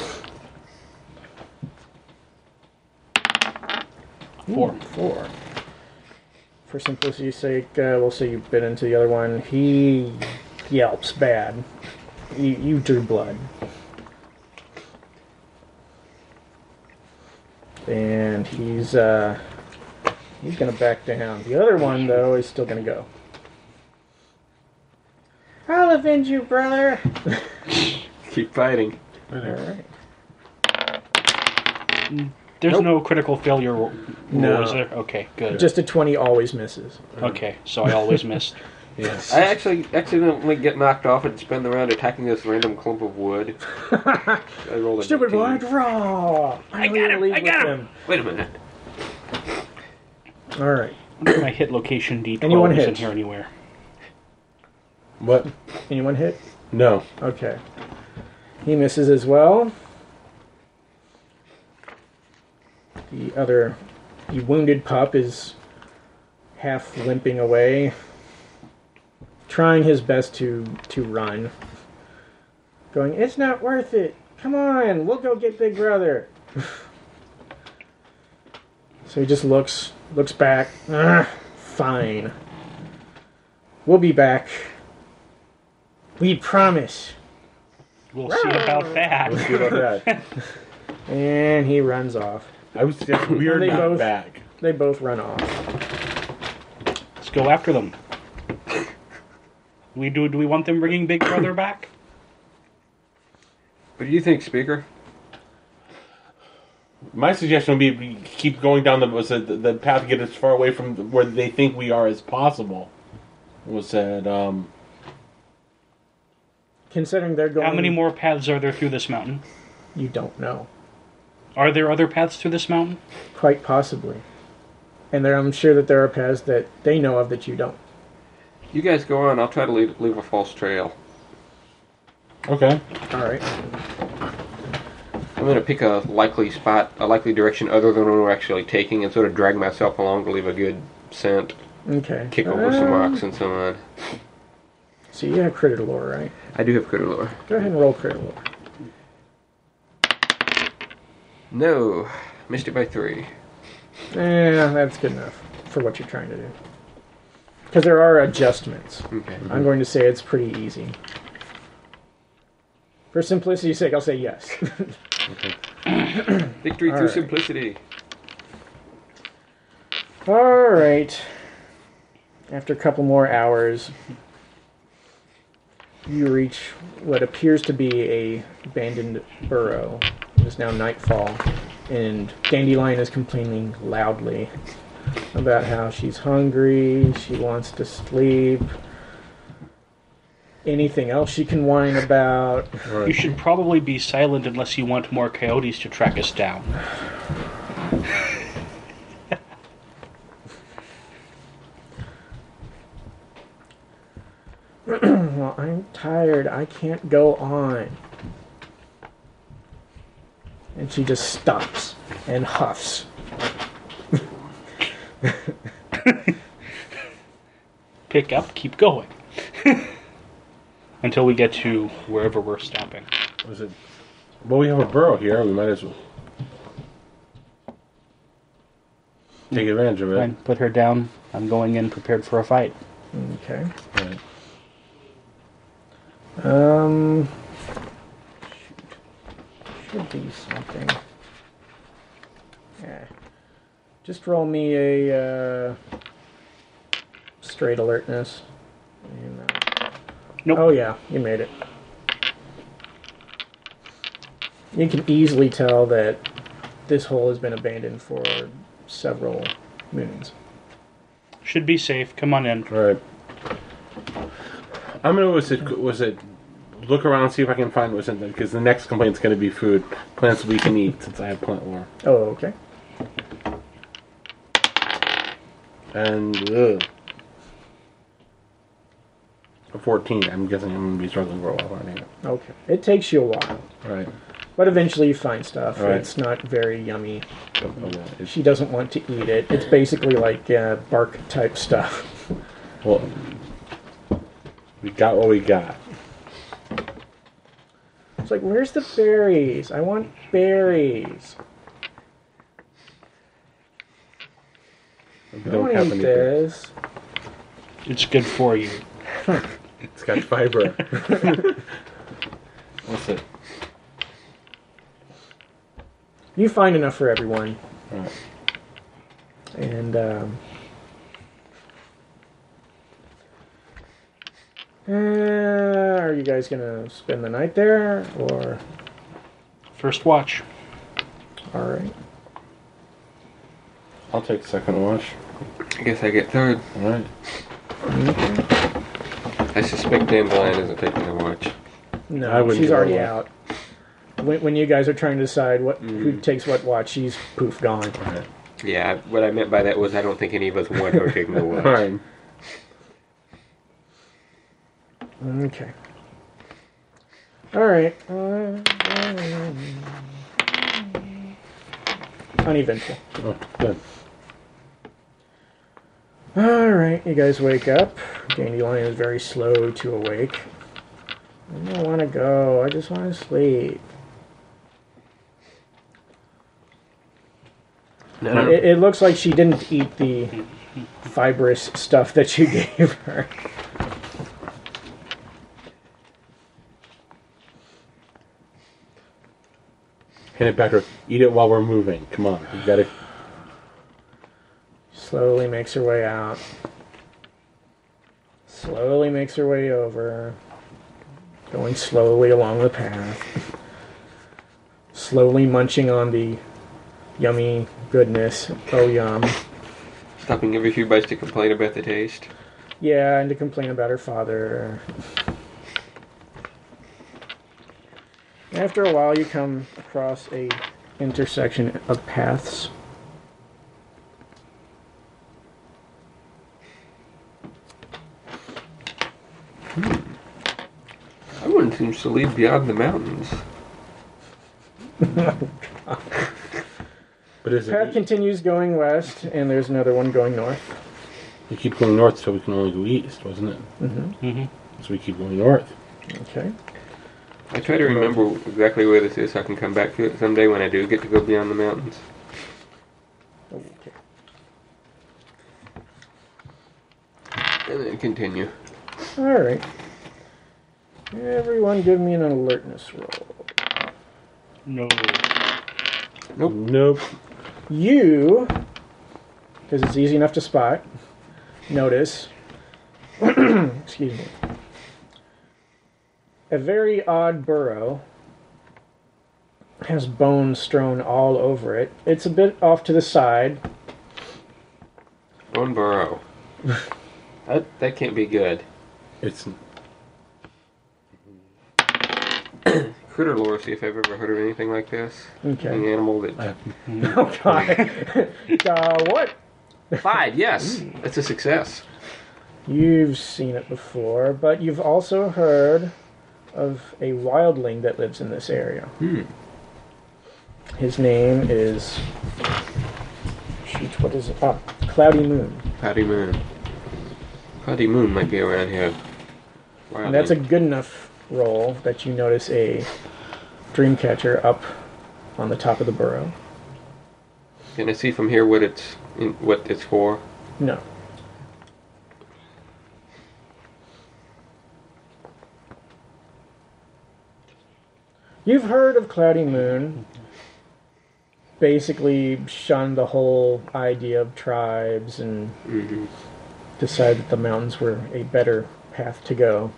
Four. Four. For simplicity's sake, uh, we'll say you bit into the other one. He yelps bad. You, you drew blood. And he's uh, he's gonna back down. The other one, though, is still gonna go. I'll avenge you, brother. Keep fighting. All right. There's Nope. no critical failure rule, No. is there? Okay, good. Just a twenty always misses. Okay, so I always missed. Yes. I actually accidentally get knocked off and spend the round attacking this random clump of wood. I rolled a Stupid nineteen. blood raw. I got him! leave I got with him! Wait a minute. All right. My hit location D twelve Anyone isn't hits? here anywhere. What? Anyone hit? No. Okay. He misses as well. The other, the wounded pup is half limping away, trying his best to to run. Going, it's not worth it. Come on, we'll go get Big Brother. So he just looks looks back. Ugh, fine. We'll be back. We promise. We'll see about that. Let's see about that. And he runs off. I was just weird They not both- back. They both run off. Let's go after them. We do. Do we want them bringing Big Brother back? What do you think, Speaker? My suggestion would be we keep going down the was the, the path to get as far away from where they think we are as possible. Was that um? Considering they're going... How many more paths are there through this mountain? You don't know. Are there other paths through this mountain? Quite possibly. And there, I'm sure that there are paths that they know of that you don't. You guys go on. I'll try to leave, leave a false trail. Okay. Alright. I'm going to pick a likely spot, a likely direction other than one we're actually taking, and sort of drag myself along to leave a good scent. Okay. Kick over some Um, rocks and so on. So you have critter lore, right? I do have critter lore. Go ahead and roll critter lore. No. Missed it by three. Eh, that's good enough for what you're trying to do. Because there are adjustments. Okay. I'm going to say it's pretty easy. For simplicity's sake, I'll say yes. Victory All through right. simplicity. Alright. After a couple more hours, you reach what appears to be a abandoned burrow. It is now nightfall, and Dandelion is complaining loudly about how she's hungry, she wants to sleep, anything else she can whine about. You should probably be silent unless you want more coyotes to track us down. Well, I'm tired, I can't go on. And she just stops and huffs. Pick up, keep going. Until we get to wherever we're stopping. Was it? Well, we have a burrow here. We might as well take advantage of it. Fine, put her down. I'm going in prepared for a fight. Okay. Right. Um, shoot. Should be something. Just roll me a uh, straight alertness. And, uh, Nope. Oh yeah, you made it. You can easily tell that this hole has been abandoned for several moons. Should be safe. Come on in. All right. I'm gonna was it was it look around and see if I can find what's in there because the next complaint's gonna be food plants we can eat since I have plant lore Oh, okay. and ugh. A fourteen. I'm guessing I'm gonna be struggling for a while finding it. Okay. It takes you a while, All right. but eventually you find stuff. All right. It's not very yummy. Oh, oh, yeah. It's- She doesn't want to eat it. It's basically like uh, bark type stuff. Well, we got what we got. It's like, where's the berries? I want berries. We I don't don't have eat any. this. It's good for you. It's got fiber. What's it? You find enough for everyone. All right. And, um... uh, are you guys gonna spend the night there, or... First watch. Alright. I'll take second watch. I guess I get third. All right. I suspect Dandelion isn't taking the watch. No, I wouldn't she's give her already a out. When, when you guys are trying to decide what who Mm. takes what watch, she's poof gone. All right. Yeah, I- what I meant by that was I don't think any of us want her taking the watch. All right. Okay. Alright. Uh, uneventful. Oh, good. Alright, you guys wake up. Dandelion is very slow to awake. I don't want to go. I just want to sleep. It, it looks like she didn't eat the fibrous stuff that you gave her. Hand it back to her. Eat it while we're moving. Come on. You gotta. Slowly makes her way out. Slowly makes her way over. Going slowly along the path. Slowly munching on the yummy goodness. Oh, yum. Stopping every few bites to complain about the taste. Yeah, and to complain about her father. After a while, you come across a intersection of paths. That one seems to lead beyond the mountains. But is Path it? continues going west, and there's another one going north. We keep going north, so we can only go east, wasn't it? Mm-hmm. Mm-hmm. So we keep going north. Okay. I try to remember exactly where this is so I can come back to it someday when I do get to go beyond the mountains. Okay. And then continue. All right. Everyone, give me an alertness roll. No. Nope. Nope. You, because it's easy enough to spot, notice. Excuse me. A very odd burrow has bones strewn all over it. It's a bit off to the side. Bone burrow. that, that can't be good. It's Critter lore, see if I've ever heard of anything like this. Okay. An animal that... I, Oh, God. uh, what? Clyde, yes! That's a success. You've seen it before, but you've also heard of a wildling that lives in this area. Hmm. His name is... Shoot, what is it? Ah, Cloudy Moon. Cloudy Moon. Cloudy Moon might be around here. Wow, And that's a good enough roll that you notice a dreamcatcher up on the top of the burrow. Can I see from here what it's in, what it's for? No. You've heard of Cloudy Moon. basically shunned the whole idea of tribes and Mm-hmm. decided that the mountains were a better path to go.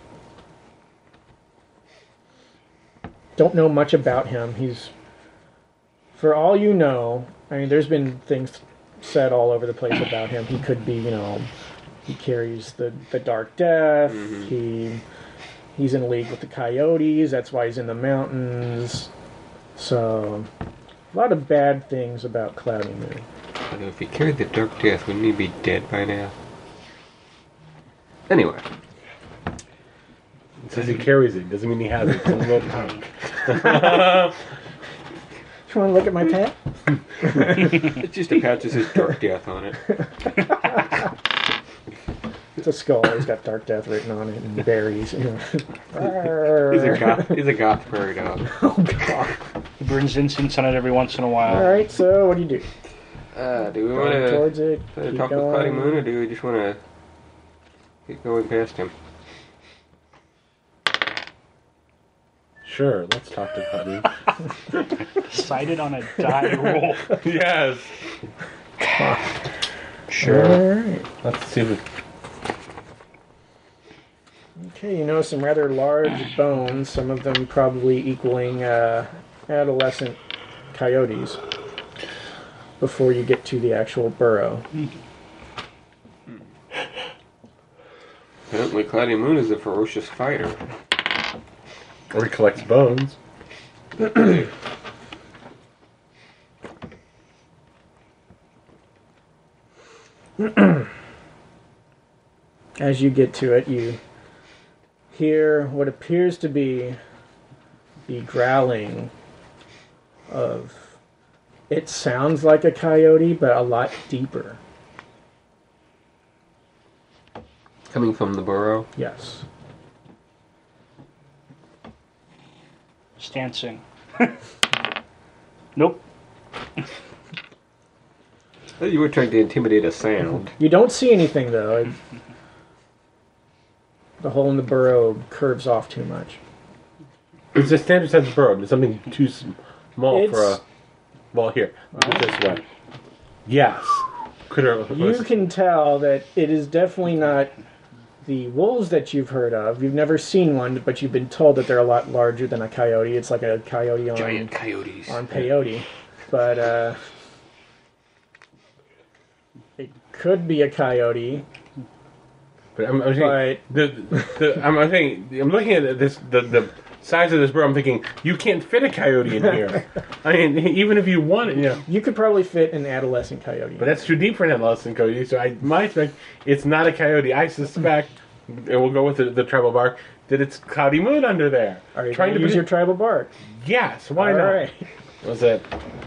Don't know much about him. He's, for all you know, I mean, there's been things said all over the place about him. He could be, you know, he carries the, the Dark Death. Mm-hmm. He he's in league with the coyotes. That's why he's in the mountains. So, a lot of bad things about Cloudy Moon. Although if he carried the Dark Death, wouldn't he be dead by now? Anyway. It says he carries it. Doesn't mean he has it. It's in a little pouch. You want to look at my tab? It's just a patch that says Dark Death on it. It's a skull. He's got Dark Death written on it and berries. You know. He's a goth, he's a goth prairie dog. Oh, God. He burns incense on it every once in a while. All right, so what do you do? Uh, do we want Going to towards it? talk Keep with going? Cloudy Moon, or do we just want to keep going past him? Sure, let's talk to Cloudy. Decided on a die roll. Yes. Sure. All right. Let's see if we... Okay, you know some rather large bones, some of them probably equaling uh, adolescent coyotes, before you get to the actual burrow. Apparently, Cloudy Moon is a ferocious fighter. Or he collects bones. As you get to it, you hear what appears to be the growling of... It sounds like a coyote, but a lot deeper. Coming from the burrow. Yes. Stancing. Nope. You were trying to intimidate a sound. You don't see anything, though. It, the hole in the burrow curves off too much. It's a standard size burrow. There's something too small It's- for a... Well, here. Look at this way. Yes. Could have... You can tell that it is definitely not the wolves that you've heard of. You've never seen one, but you've been told that they're a lot larger than a coyote. It's like a coyote on, Giant coyotes. on peyote. But uh, it could be a coyote. But I'm, I'm saying... But The, the, I'm, I'm saying... I'm looking at this... The, the size of this burrow, I'm thinking, you can't fit a coyote in here. I mean, even if you want it, you know. you could probably fit an adolescent coyote. But that's too deep for an adolescent coyote, so I might expect it's not a coyote. I suspect, and we'll go with the, the tribal bark, that it's Cloudy Moon under there. Are you trying going to use your tribal bark? Yes, why All not? right. What's that?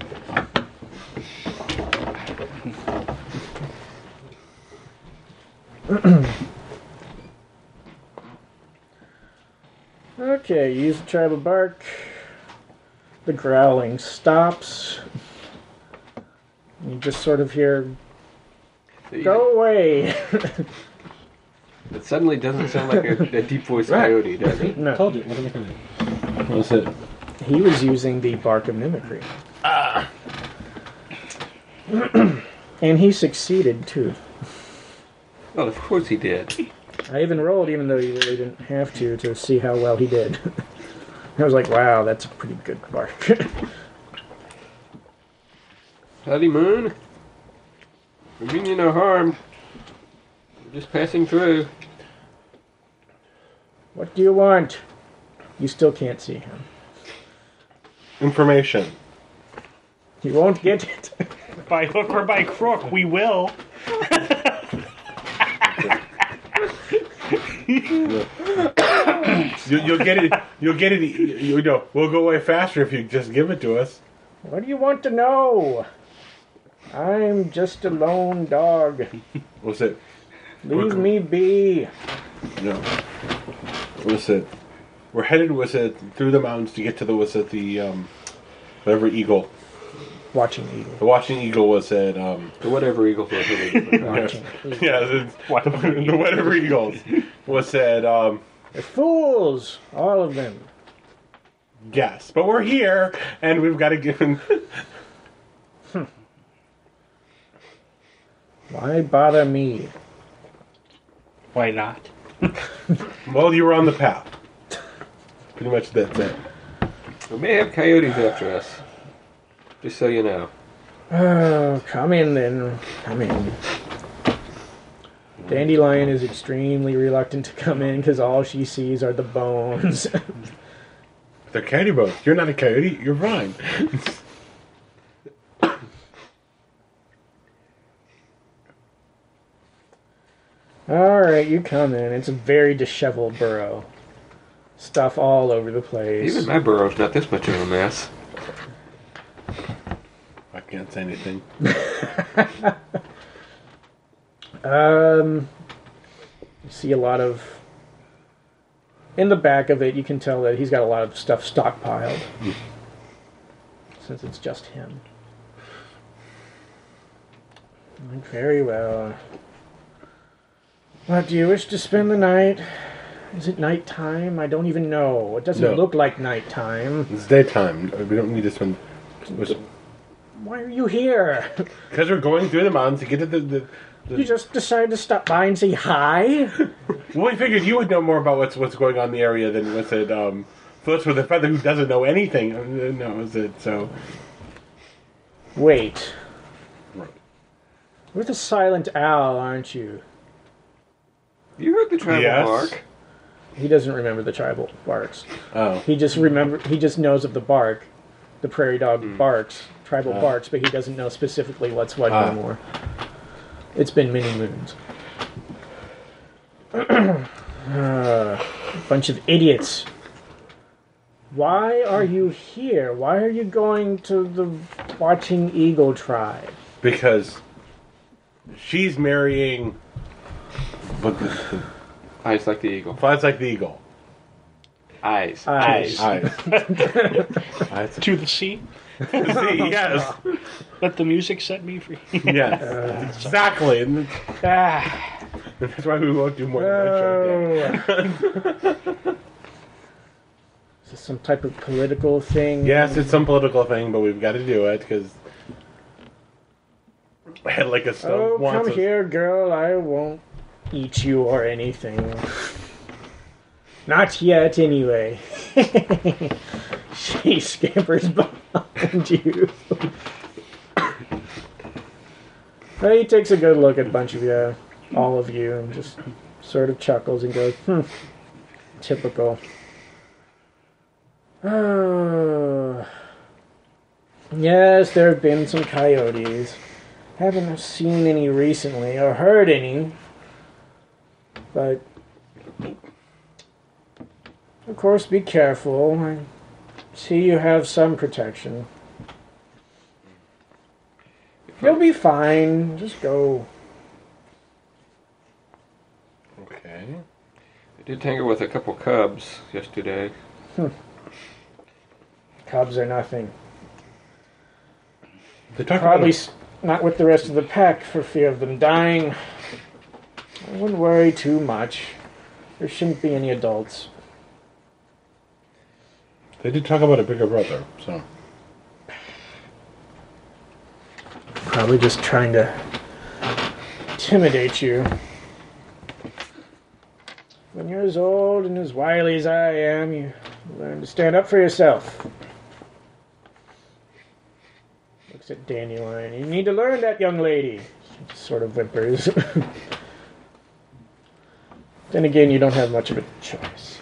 Okay, use the tribal bark. The growling stops. You just sort of hear, go away. It suddenly doesn't sound like a, a deep voiced Right. coyote, does it? No, Told you. What am I gonna do? What's it? he was using the bark of mimicry. Ah. And he succeeded, too. Well, of course he did. I even rolled, even though you really didn't have to, to see how well he did. I was like, wow, that's a pretty good bark. Cloudy Moon, we mean you no harm. We're just passing through. What do you want? You still can't see him. Information. You won't get it. By hook or by crook, we will. You, you'll get it. You'll get it. You, you know, we'll go away faster if you just give it to us. What do you want to know? I'm just a lone dog. What's it? Leave me be. No. What's it? We're headed. Was it through the mountains to get to the? Was it the um, whatever eagle? Watching eagle. The watching eagle was at um. The whatever eagle feels really Watching eagle. Yeah, the, the whatever eagles was at um. They're fools, all of them. Yes, but we're here, and we've got to give. Why bother me? Why not? Well, you were on the path. Pretty much that's it. We may have coyotes after us. Just so you know. Oh, come in then. Come in. Dandelion is extremely reluctant to come in because all she sees are the bones. They're coyote bones. You're not a coyote. You're fine. Alright, you come in. It's a very disheveled burrow. Stuff all over the place. Even my burrow's not this much of a mess. I can't say anything. Um, you see a lot of... In the back of it, you can tell that he's got a lot of stuff stockpiled. Since it's just him. Very well. What, do you wish to spend the night? Is it nighttime? I don't even know. It doesn't No. look like nighttime. It's daytime. We don't need to spend... Why are you here? Because we're going through the mountains to get to the... the, the You just decided to stop by and say hi? well, we figured you would know more about what's what's going on in the area than what's it. Um, Phyllis with the feather, who doesn't know anything. Uh, No, is it so? Wait. Right. You're the silent owl, aren't you? You heard the tribal Yes. bark. He doesn't remember the tribal barks. Oh, He just remember. He just knows of the bark. The prairie dog barks, tribal Ah. barks, but he doesn't know specifically what's what Ah. anymore. It's been many moons. uh, bunch of idiots. Why are you here? Why are you going to the Watching Eagle tribe? because she's marrying. But the, the Eyes like the eagle. flies like the eagle. Eyes. Eyes. Eyes. Eyes. To the sea. See, yes, Let the music set me free. yes, exactly, and Ah, that's why we won't do more than one show a day. oh. Is this some type of political thing? Yes, it's some political thing, but we've got to do it because head like a stone Oh, wants come us. here, girl. I won't eat you or anything. Not yet, anyway. She scampers behind you. Well, he takes a good look at a bunch of you, all of you, and just sort of chuckles and goes, hmm, typical. Oh. Yes, there have been some coyotes. Haven't seen any recently, or heard any. But, of course, be careful. I see you have some protection. You'll be fine. Just go. Okay. I did tangle with a couple cubs yesterday. Cubs are nothing. They talk Probably about s- not with the rest of the pack for fear of them dying. I wouldn't worry too much. There shouldn't be any adults. they did talk about a bigger brother, so Probably just trying to intimidate you. When you're as old and as wily as I am, you learn to stand up for yourself. Looks at Dandelion. You need to learn that, young lady. She just sort of whimpers. Then again, you don't have much of a choice.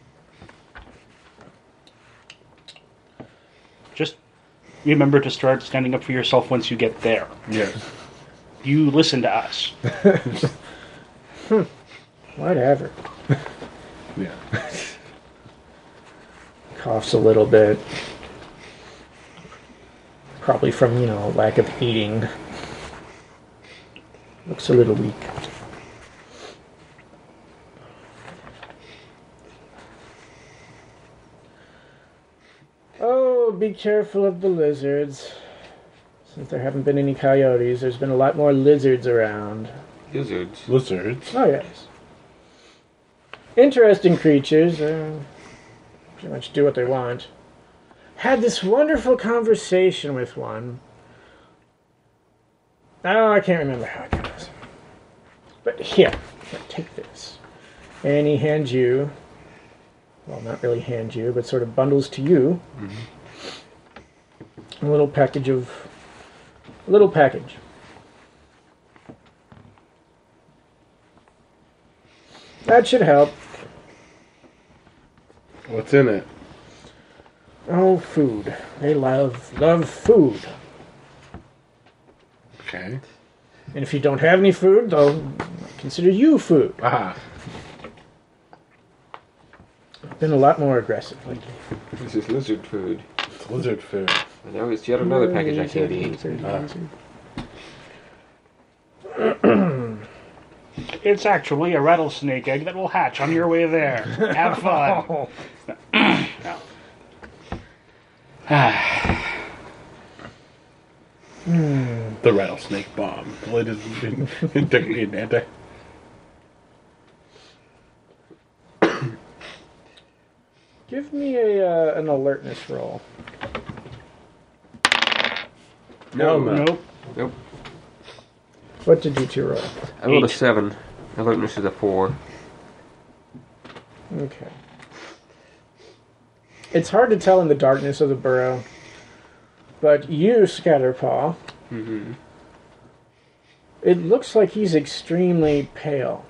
Just remember to start standing up for yourself once you get there. yes. You listen to us. Whatever. Yeah. Coughs a little bit. Probably from, you know, lack of eating. Looks a little weak. Oh, be careful of the lizards. Since there haven't been any coyotes, there's been a lot more lizards around. Lizards. Lizards. Oh, yes. Interesting creatures. Uh, pretty much do what they want. Had this wonderful conversation with one. Oh, I can't remember how it goes. But here, here, take this. And he hands you, well, not really hands you, but sort of bundles to you mm-hmm. a little package of, a little package. That should help. What's in it? Oh, food. They love, love food. Okay. And if you don't have any food, they'll consider you food. Ah. Been a lot more aggressive lately. This is lizard food. It's lizard food. And now it's yet another package I can't eat. Ah. It's actually a rattlesnake egg that will hatch on your way there. Have fun. The rattlesnake bomb. The latest in, in, in anti. Give me a uh, an alertness roll. No, no. Nope. Nope. What did you two roll? I rolled a Eight. seven. Alertness is a four. Okay. It's hard to tell in the darkness of the burrow, but you, Scatterpaw, Mm-hmm. it looks like he's extremely pale.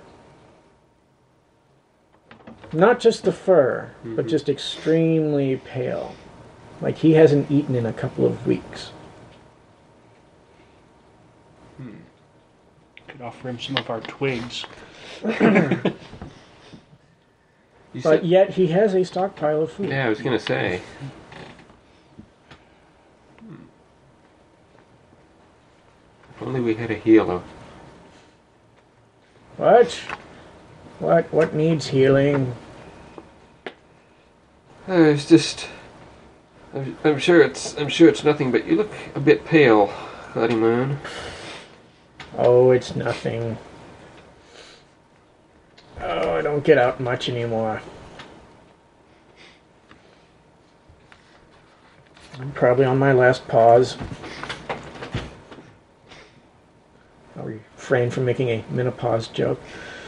Not just the fur, mm-hmm. but just extremely pale. Like he hasn't eaten in a couple of weeks. Could offer him some of our twigs. You But said, yet he has a stockpile of food. yeah, I was gonna say. If only we had a healer. What? What? What needs healing? Uh, it's just. I'm, I'm sure it's. I'm sure it's nothing. But you look a bit pale, Cloudy Moon. Oh, it's nothing. Oh, I don't get out much anymore. I'm probably on my last pause. I'll refrain from making a menopause joke.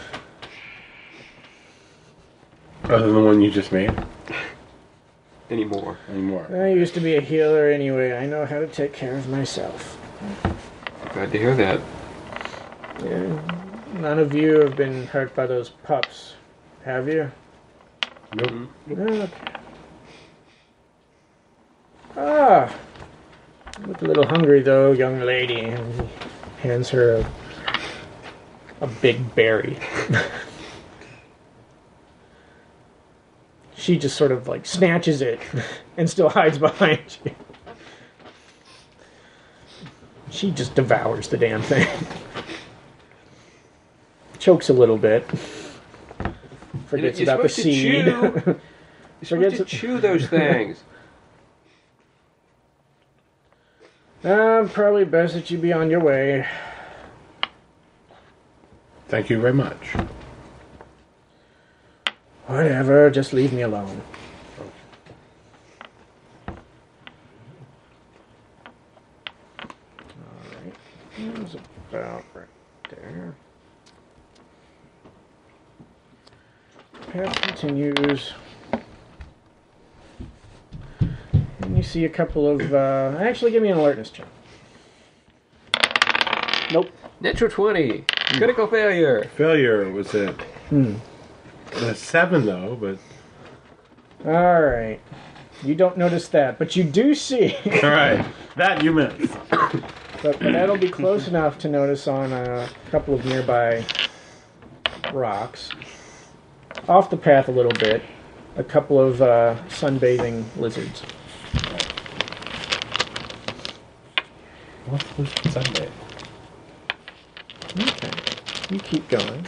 Other than the one you just made? Anymore. Anymore. I used to be a healer anyway. I know how to take care of myself. Glad to hear that. Yeah. None of you have been hurt by those pups, have you? Nope. Okay. Ah, look a little hungry though, young lady. And he hands her a, a big berry. She just sort of like snatches it and still hides behind you. She just devours the damn thing. Chokes a little bit. Forgets You're about the supposed to seed. chew. You're supposed to Forgets- chew those things. Uh, probably best that you be on your way. Thank you very much. Whatever, just leave me alone. Alright, that was about right there. Path continues. And you see a couple of, uh, actually give me an alertness check. Nope. Natural twenty. Critical failure. Failure was it? Hmm. A seven though, but Alright. You don't notice that, but you do see. all right. That you missed. But, but that'll be close enough to notice on a couple of nearby rocks. Off the path a little bit, a couple of uh, sunbathing lizards. What was Sunday? Okay. You keep going.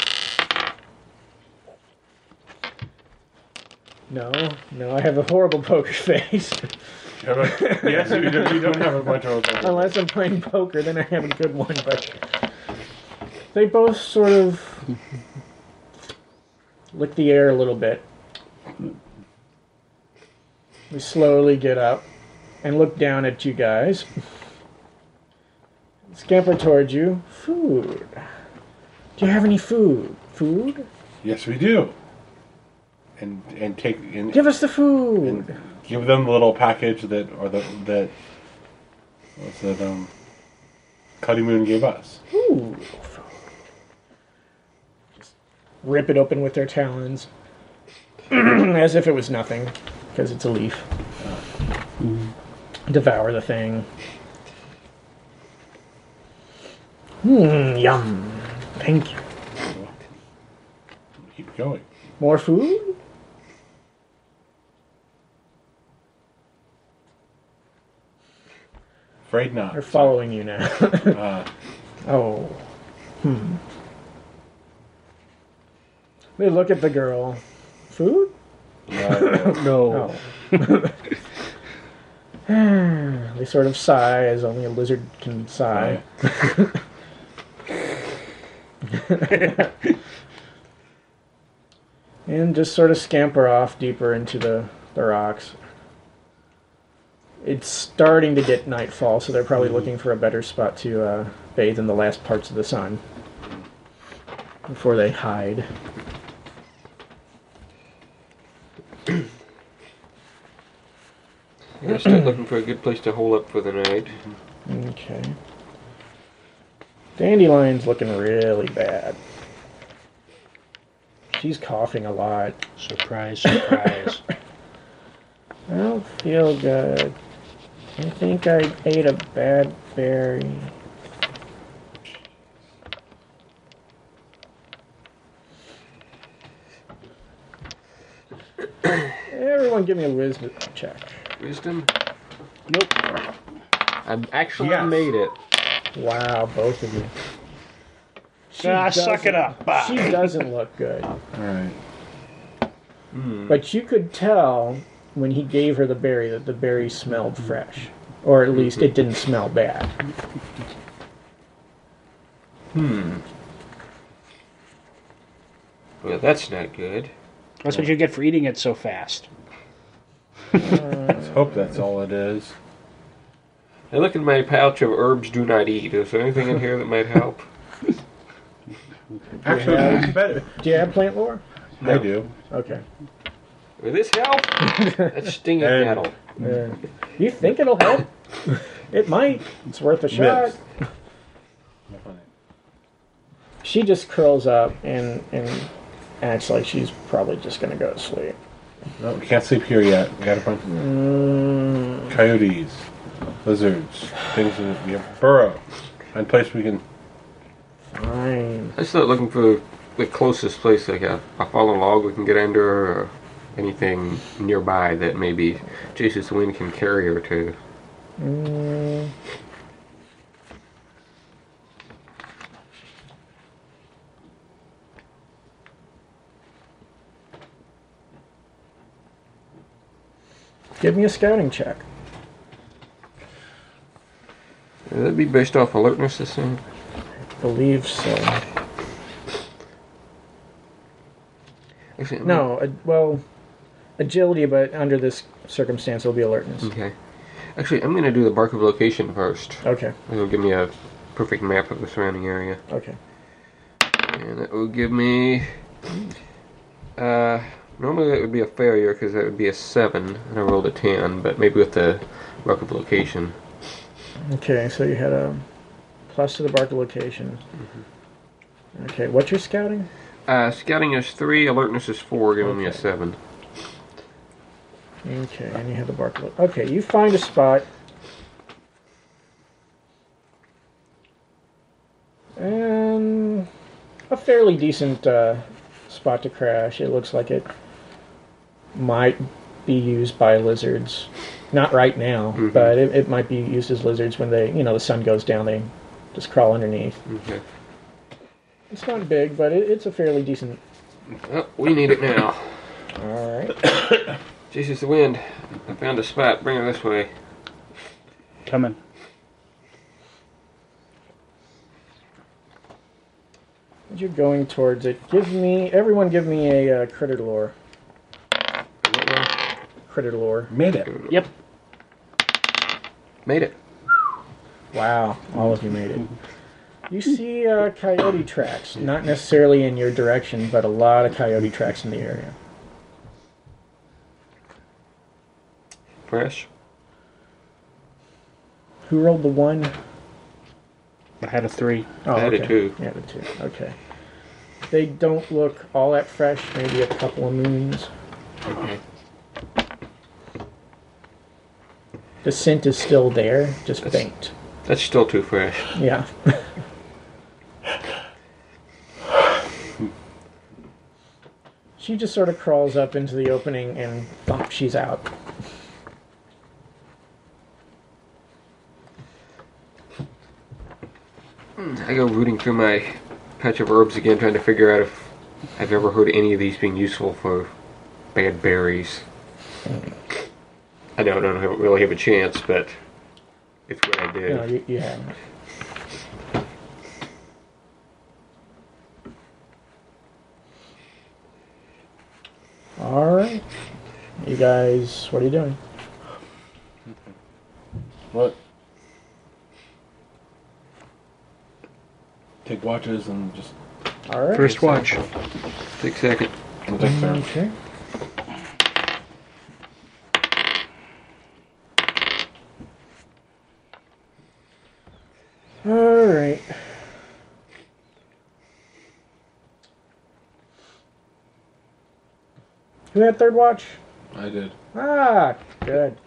No, no, I have a horrible poker face. Yes, you don't, you don't have a bunch of them. Unless I'm playing poker, then I have a good one, but they both sort of lick the air a little bit. They slowly get up and look down at you guys. Scamper towards you. Food. Do you have any food? Food? Yes, we do. And and take and, Give us the food. and give them the little package that or the that what's that um Cuddy Moon gave us. Ooh. Just rip it open with their talons. As if it was nothing. Because it's a leaf. Mm. Devour the thing. Mmm, yum. Thank you. Keep going. More food? Afraid not. They're following you now. Uh, Oh. Hmm. They look at the girl. Food? uh, No. Oh. They sort of sigh as only a lizard can sigh. And just sort of scamper off deeper into the, the rocks. It's starting to get nightfall, so they're probably looking for a better spot to uh, bathe in the last parts of the sun before they hide. I'm still looking for a good place to hole up for the night. Okay. Dandelion's looking really bad. She's coughing a lot. Surprise, surprise. I don't feel good. I think I ate a bad berry. Everyone give me a wisdom check. Wisdom? Nope. I actually Yes. made it. Wow, both of you. She Ah, suck it doesn't- up. Ah. She doesn't look good. Alright. But you could tell when he gave her the berry that the berry smelled fresh. Or at least it didn't smell bad. Hmm. Well, that's not good. That's what you get for eating it so fast. Let's hope that's all it is. I look in my pouch of herbs do not eat. Is there anything in here that might help? Actually, Yeah. it's better. Do you have plant lore? I do. Okay. Will this help? That's stinging And- nettle. Uh, you think it'll help? It might. It's worth a shot. Miss. She just curls up and, and acts like she's probably just going to go to sleep. No, we can't sleep here yet. We got a bunch of Mm, coyotes, lizards, things that we have burrow. Find a place we can. fine. I start looking for the closest place, like a, a fallen log we can get under, or anything nearby that maybe Jesus the Wind can carry her to. Mm. Give me a scouting check. Would that be based off alertness this thing? Believe so. Actually, I'm No, uh, well, agility, but under this circumstance, it'll be alertness. Okay. Actually, I'm going to do the bark of location first. Okay, It'll give me a perfect map of the surrounding area. okay. And it will give me... Uh, normally that would be a failure because that would be a seven, and I rolled a ten, but maybe with the bark of location. Okay, so you had a plus to the bark location. Okay, what's your scouting? Uh, scouting is three, alertness is four, giving me a Okay. seven. Okay, and you have the bark. Lo- okay, you find a spot. And a fairly decent uh, spot to crash. It looks like it might be used by lizards. Not right now, Mhm. but it, it might be used as lizards when they, you know, the sun goes down. They just crawl underneath. Okay. It's not big, but it, it's a fairly decent. Oh, we need it now. All right. Jesus the Wind, I found a spot. Bring her this way. Coming. As you're going towards it, give me everyone give me a uh, critter lore. Critter lore. Made it. Yep. Made it. Wow, all of you made it. You see uh, coyote tracks, not necessarily in your direction, but a lot of coyote tracks in the area. Fresh. Who rolled the one? I had a three. Oh, I had okay. a two. Yeah, the two. Okay. They don't look all that fresh. Maybe a couple of moons. Okay. The scent is still there, just That's- faint. That's still too fresh. Yeah. She just sort of crawls up into the opening and thump, she's out. I go rooting through my patch of herbs again, trying to figure out if I've ever heard any of these being useful for bad berries. I know I don't have, really have a chance, but it's what I did. No, you, you haven't. Alright. You guys, what are you doing? What? Take watches and just Alright. First watch. Take a second. we'll take turns. Okay. Alright. Who had third watch? I did. Ah, good.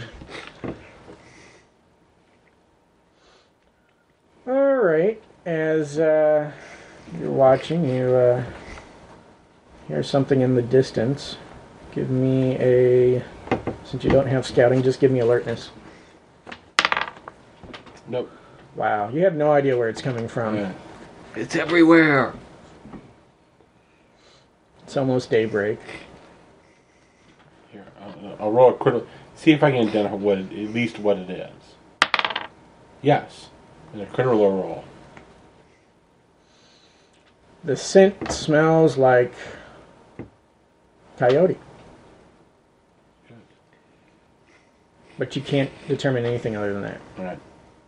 Alright. As uh, you're watching, you uh, hear something in the distance. Give me a... Since you don't have scouting, just give me alertness. Nope. Wow, you have no idea where it's coming from. Yeah. It's everywhere. It's almost daybreak. Here, I'll, I'll roll a critical. See if I can identify what it, at least what it is. Yes, and a critical roll. The scent smells like coyote. Good. But you can't determine anything other than that. All right.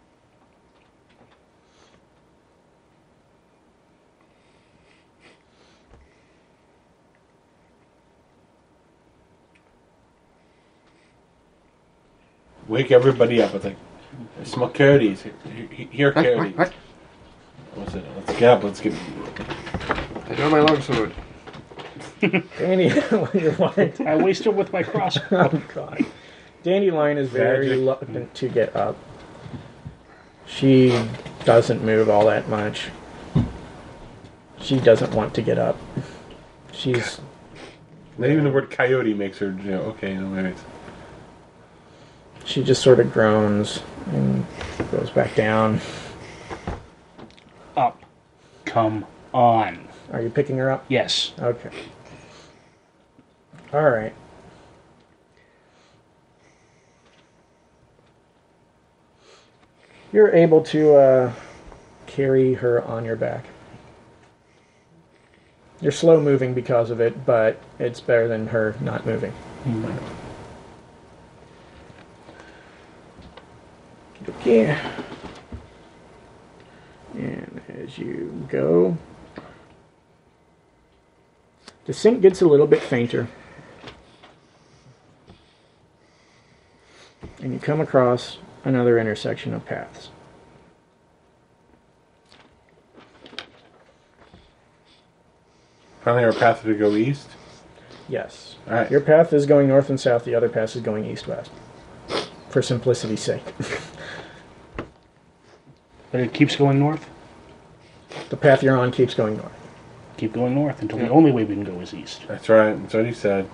Wake everybody up. It's like, I smell coyotes. Here, here What? coyotes. What? What? What's it? Let's get up. Let's get. I draw my longsword. Dandelion, you're white. I wasted with my crossbow. Oh god. Dandelion is very Magic. reluctant to get up. She doesn't move all that much. She doesn't want to get up. She's Not even the word coyote makes her. You know, okay, no, maybe it's. she just sort of groans and goes back down. Up. Come on. Are you picking her up? Yes. Okay. All right. You're able to uh, carry her on your back. You're slow moving because of it, but it's better than her not moving. Okay. And as you go, the scent gets a little bit fainter. And you come across another intersection of paths. Finally, our path to go east. Yes. All right. Your path is going north and south, the other path is going east-west. For simplicity's sake. But it keeps going north. The path you're on keeps going north. Keep going north until the only way we can go is east. That's right. That's what he said.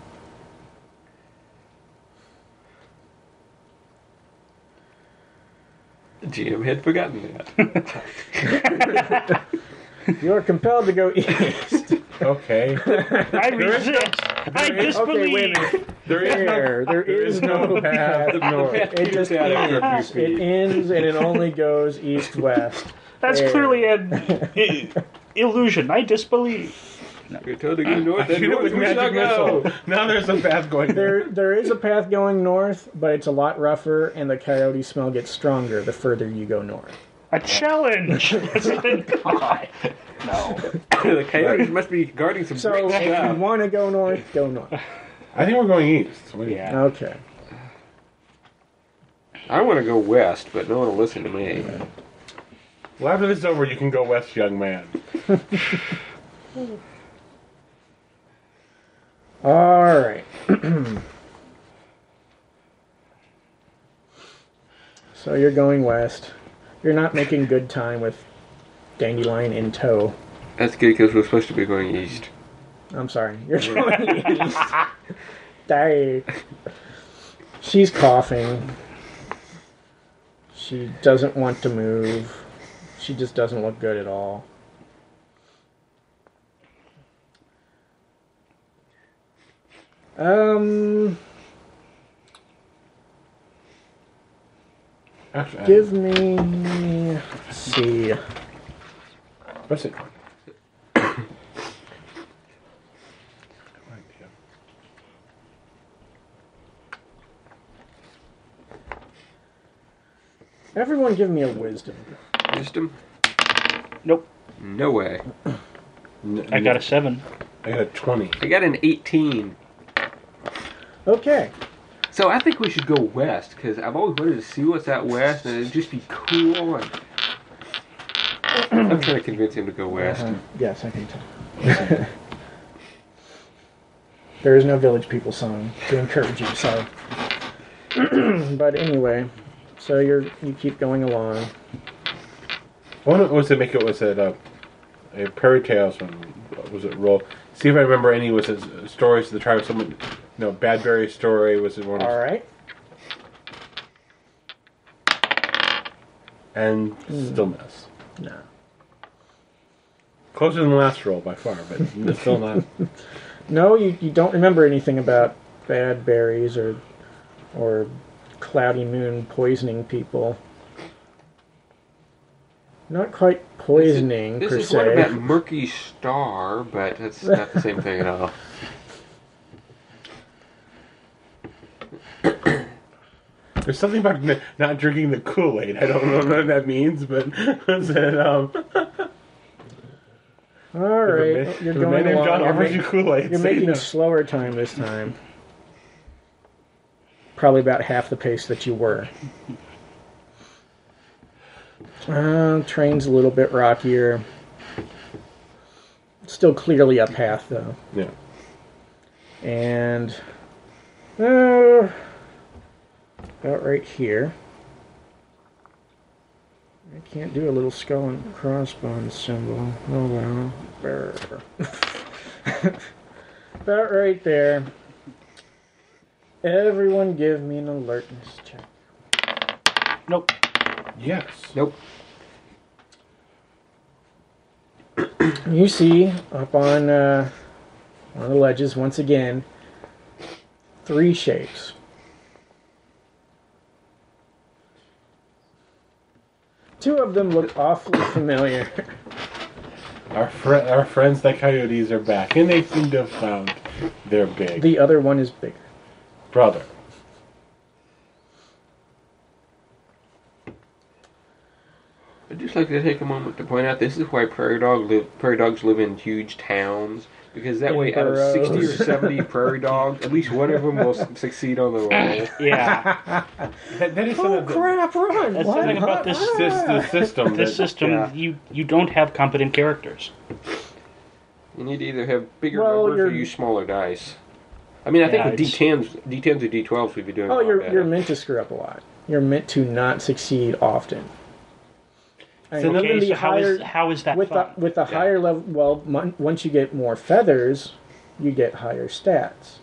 G M had forgotten that. You are compelled to go east. Okay. I resist. I disbelieve. Okay, wait a minute. There is There, there is no path north. It just ends. It ends and it only goes east-west. That's There. clearly an i- illusion. I disbelieve. You're told to go north, then Shoot it north with we shall magic go. missile. Now there's a path going there. There, there is a path going north, but it's a lot rougher, and the coyote smell gets stronger the further you go north. A challenge! God. No. The coyotes must be guarding some So great if you stuff. want to go north, go north. I think we're going east. What do you- Yeah. Okay. I want to go west, but no one will listen to me. Well, after this is over, you can go west, young man. All right. So you're going west. You're not making good time with Dandelion in tow. That's good because we're supposed to be going east. I'm sorry. You're going east. Die. She's coughing. She doesn't want to move. She just doesn't look good at all. Um, Actually, give me. Let's see. what's it? Everyone, give me a wisdom. Wisdom? Nope. No way. I got a seven. I got a twenty. I got an eighteen. Okay. So I think we should go west because I've always wanted to see what's out west, and it'd just be cool. And I'm trying to convince him to go west. Uh, yes, I can tell. There is no Village People song to encourage you, so. But anyway, so you're you keep going along. What was it? Make it was it uh, a Prairie Tales one? Was it roll? See if I remember any. Was it stories of the tribe? Someone, no, Badberry story. Was it one? All right. And still miss. No. Closer than the last roll by far, but still not. No, you, you don't remember anything about bad berries or or cloudy moon poisoning people. Not quite poisoning This per is one about se. Murky Star, but that's not the same thing at all. There's something about n- not drinking the Kool-Aid. I don't know what that means, but was it, um, All right, if a you're man- if a man going named along. John You're, offers ma- you Kool-Aid, you're say making no. slower time this time. Probably about half the pace that you were. Uh, train's a little bit rockier. Still clearly a path, though. Yeah. And uh, about right here. I can't do a little skull and crossbones symbol. Oh well. Brr. About right there. Everyone give me an alertness check. Nope. Yes. Nope. You see up on uh, one of the ledges once again three shapes. Two of them look awfully familiar. Our fr- our friends the coyotes are back, and they seem to have found their big The other one is bigger. brother. I'd just like to take a moment to point out this is why prairie dog live prairie dogs live in huge towns, because that In way out of sixty or burrows. seventy prairie dogs, at least one of them will s- succeed on the roll. Yeah. That, that is Oh something that- crap! Run! That's What? something about this- Ah! this the system. This that- system, yeah. you, you don't have competent characters. You need to either have bigger Well, numbers or you're- use smaller dice. I mean, I think Yeah, with D it's- tens, D tens or D twelves, we'd be doing. a Oh, lot you're better. you're meant to screw up a lot. You're meant to not succeed often. And So even Okay, the so how higher is, how is that with fun? the with the Yeah. higher level, well, mon- once you get more feathers, you get higher stats.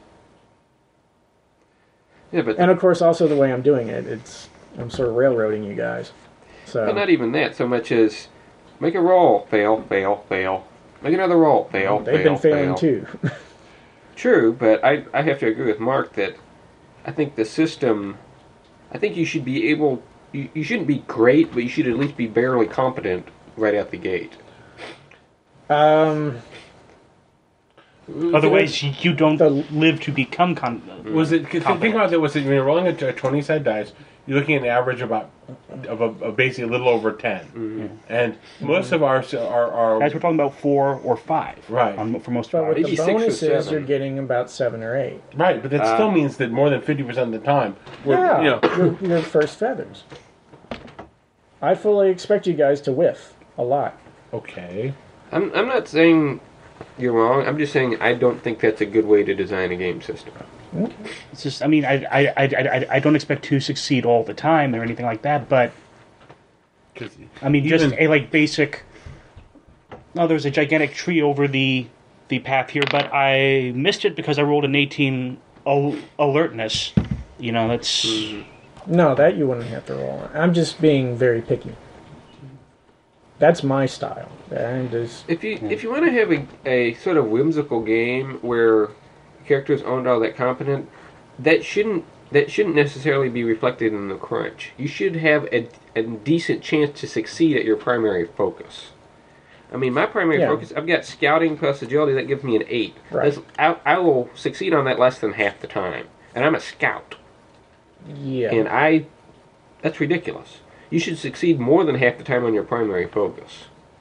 Yeah, but, And of course, also the way I'm doing it, it's I'm sort of railroading you guys. So but not even that so much as make a roll, fail, fail, fail. Make another roll, fail, they've fail, been failing fail. too. True, but I I have to agree with Mark that I think the system. I think you should be able. You, you shouldn't be great, but you should at least be barely competent right out the gate. um, Otherwise, you don't The- live to become con. Was it? Cause think about it. Was it when you're rolling a, a twenty side dice? You're looking at an average about of a, of basically a little over ten, Mm-hmm. and most of our our, our Guys, we're talking about four or five, Right. On, for most But of with our. the Maybe six or bonuses, seven. you're getting about seven or eight. right, but that Uh, still means that more than fifty percent of the time, we're, Yeah, you know, your, your first feathers. I fully expect you guys to whiff a lot. okay. I'm, I'm not saying you're wrong. I'm just saying I don't think that's a good way to design a game system. It's just, I mean, I, I, I, I, I don't expect to succeed all the time or anything like that, but 'Cause I mean, just even- a like basic. Oh, there's a gigantic tree over the the path here, but I missed it because I rolled an eighteen al- alertness. You know, that's No, that you wouldn't have to roll. I'm just being very picky. That's my style. And just If you if you want to have a, a sort of whimsical game where characters aren't all that competent, that shouldn't that shouldn't necessarily be reflected in the crunch. You should have a, a decent chance to succeed at your primary focus. I mean, my primary Yeah. focus, I've got scouting plus agility. That gives me an eight. Right. That's, I, I will succeed on that less than half the time, and I'm a scout. yeah. And I, that's ridiculous. You should succeed more than half the time on your primary focus.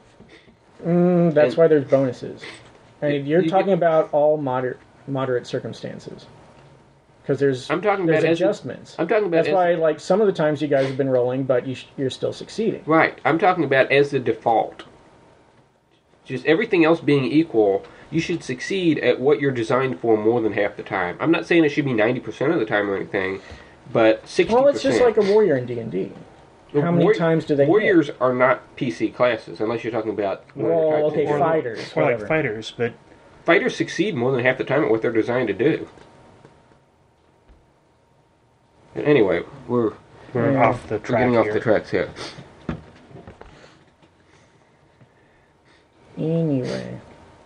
Mm, that's and- why there's bonuses. And you're you talking get- about all moderate moderate circumstances. Because there's I'm talking there's about as- adjustments. I'm talking about That's as- why, like, some of the times you guys have been rolling, but you sh- you're still succeeding. Right. I'm talking about as the default. Just everything else being equal, you should succeed at what you're designed for more than half the time. I'm not saying it should be ninety percent of the time or anything, but sixty percent. Well, it's just like a warrior in D and D. How many times do they hit? Warriors are not P C classes, unless you're talking about... Well, warrior okay, types in fighters. or like whatever. fighters, but Fighters succeed more than half the time at what they're designed to do. But anyway, we're, we're Yeah. off the we're track getting off here. the tracks here. Anyway.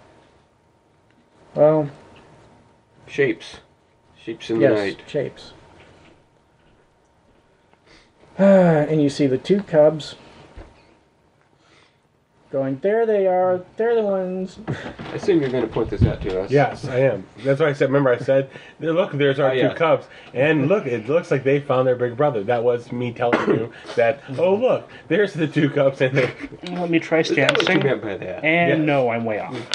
Well, Shapes. Shapes in the yes, night. shapes. And you see the two cubs going, there they are, they're the ones. I assume you're going to point this out to us. Yes, I am. That's why I said. Remember, I said, "Look, there's our Oh, two yeah. cubs," and look, it looks like they found their big brother. That was me telling you that. Oh, look, there's the two cubs, and they. Let me try Is that what you stancing. meant by that? And Yes. no, I'm way off.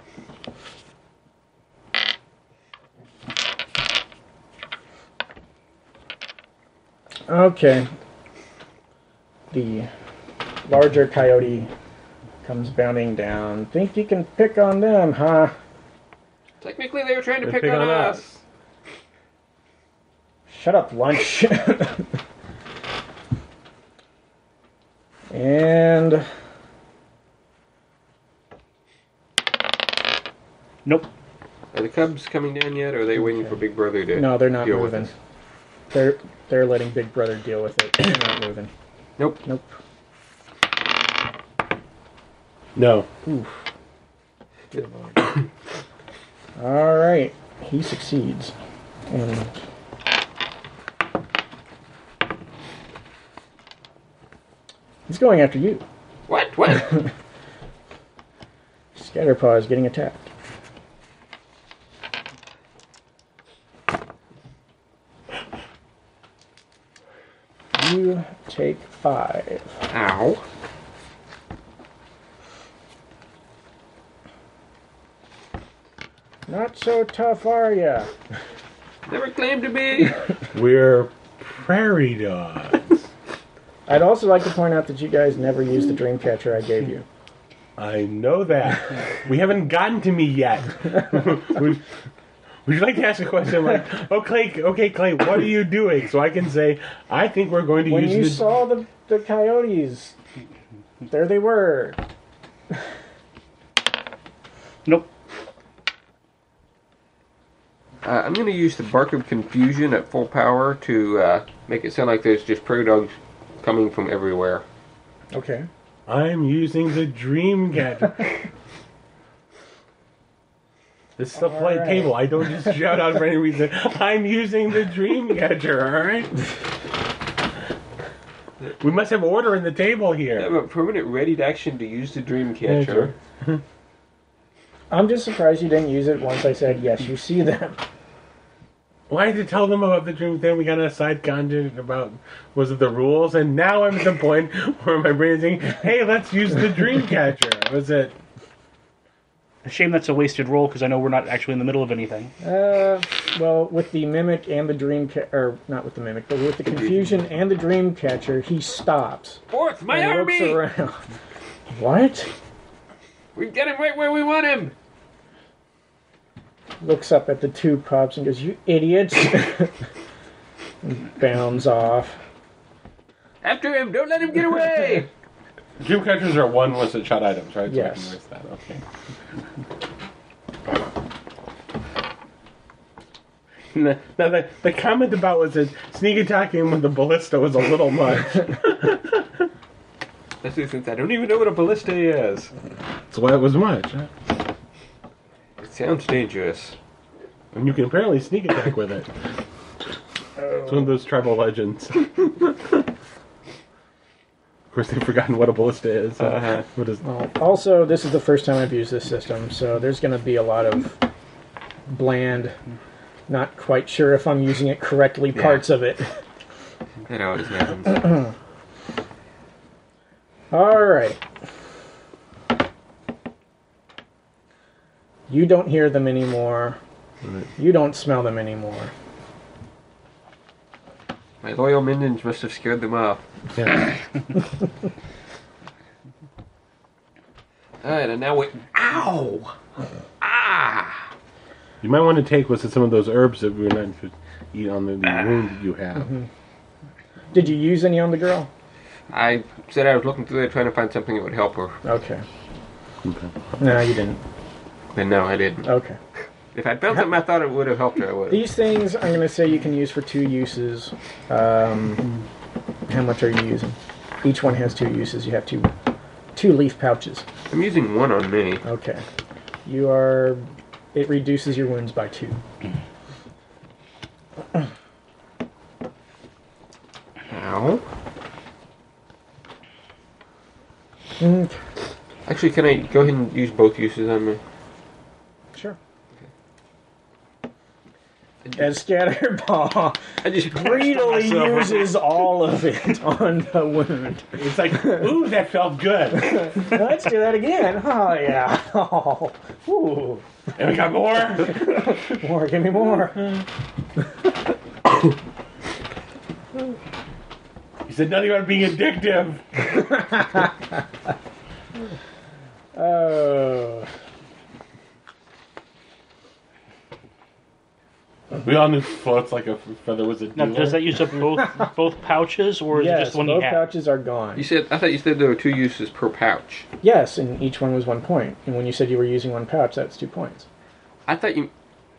Okay. The larger coyote comes bounding down. Think you can pick on them, huh? Technically, they were trying to They pick, pick on, on us. us. Shut up, lunch. And Nope. Are the cubs coming down yet, or are they waiting for Big Brother to no, they're not deal with moving. us? They're they're letting Big Brother deal with it. They're not moving. Nope. Nope. No. All right, he succeeds, and he's going after you. What? What? Scatterpaw is getting attacked. You take five. Ow. Not so tough, are ya? Never claimed to be. We're prairie dogs. I'd also like to point out that you guys never used the dream catcher I gave you. I know that. We haven't gotten to me yet. would, would you like to ask a question like, "Oh, Clay, okay, Clay, what are you doing?" So I can say, "I think we're going to When use you the." saw the, the coyotes, there they were. Nope. Uh, I'm going to use the Bark of Confusion at full power to uh, make it sound like there's just prairie dogs coming from everywhere. Okay. I'm using the dream catcher. This is a polite right. table. I don't just shout out for any reason. I'm using the dream catcher, alright? We must have order in the table I have here. a permanent readied action to use the Dream Catcher. I'm just surprised you didn't use it once I said, yes, you see them. Why did you tell them about the dream? Then we got a side content about, was it the rules? And now I'm at the point where my brain is saying, hey, let's use the dream catcher. Was it? A shame that's a wasted roll because I know we're not actually in the middle of anything. Uh, well, with the mimic and the dream, ca- or not with the mimic, but with the confusion and the dream catcher, he stops. Fourth, my and army! looks around. What? We get him right where we want him! Looks up at the two pups and goes, "You idiots!" and bounds off. After him! Don't let him get away! Dream catchers are one listed shot items, right? Yes. So I can list that. Okay. Now, now the, the comment about was that sneak attacking with the ballista was a little much. Especially since I don't even know what a ballista is. That's why it was much. It sounds dangerous. And you can apparently sneak attack with it. It's one of those tribal legends. Of course, they've forgotten what a ballista is. Uh-huh. What is? Well, also, this is the first time I've used this system, so there's going to be a lot of bland, not quite sure if I'm using it correctly Yeah. parts of it. That always happens. All right. You don't hear them anymore. Right. You don't smell them anymore. My loyal minions must have scared them off. Yeah. Alright, and now we... Ow! Ah! You might want to take was some of those herbs that we were not to eat on the, the wound that you have. Mm-hmm. Did you use any on the girl? I said I was looking through there trying to find something that would help her. Okay. Okay. No, you didn't. But no, I didn't. Okay. If I'd found something I thought it would have helped her, I would have. These things I'm going to say you can use for two uses. Um, how much are you using? Each one has two uses. You have two two leaf pouches. I'm using one on me. Okay. You are... It reduces your wounds by two. Ow. Mm, Actually, can I go ahead and use both uses on me? sure. And Scatterball I just greedily uses all of it on the wound. It's like, ooh, that felt good. Let's do that again. Oh, yeah. Oh, ooh. And we got more. More, give me more. He said nothing about being addictive. Oh. We all knew floats like a feather was a Now, dealer. does that use up both both pouches, or is it Yes, just one both you have? pouches are gone. You said I thought you said there were two uses per pouch. Yes, and each one was one point. And when you said you were using one pouch, that's two points. I thought you.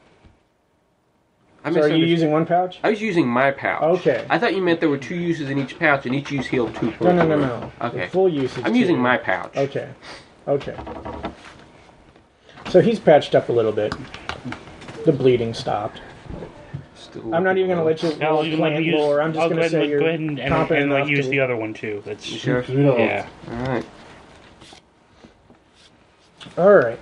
I So are you misunderstood. using one pouch? I was using my pouch. Okay. I thought you meant there were two uses in each pouch, and each use healed two points. No, no, no, no. Okay. The full use is I'm two. using my pouch. Okay. Okay. So he's patched up a little bit. The bleeding stopped. Still I'm not even going to let you No, roll you can let me plant use. lore. I'm just I'll going go to ahead say and you're go ahead and, and, competent and like, enough use to- the other one too. That's You sure? yeah. All right. All right.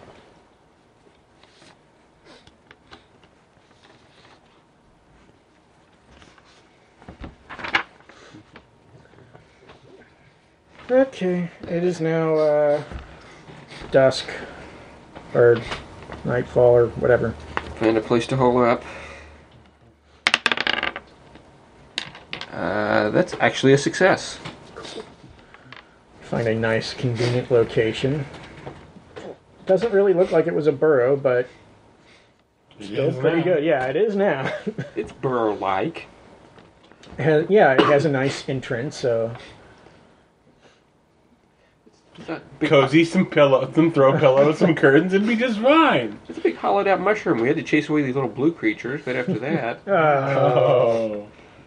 Okay, it is now uh, dusk, or nightfall, or whatever. Find a place to hole up. Uh, that's actually a success. Find a nice, convenient location. Doesn't really look like it was a burrow, but still pretty good. Yeah, it is now. It's burrow-like. Has, yeah, it has a nice entrance, so... It's not big, Cozy, some pillows, some throw pillows, some curtains, and be just fine. It's a big hollowed-out mushroom. We had to chase away these little blue creatures, but after that... Uh, Oh.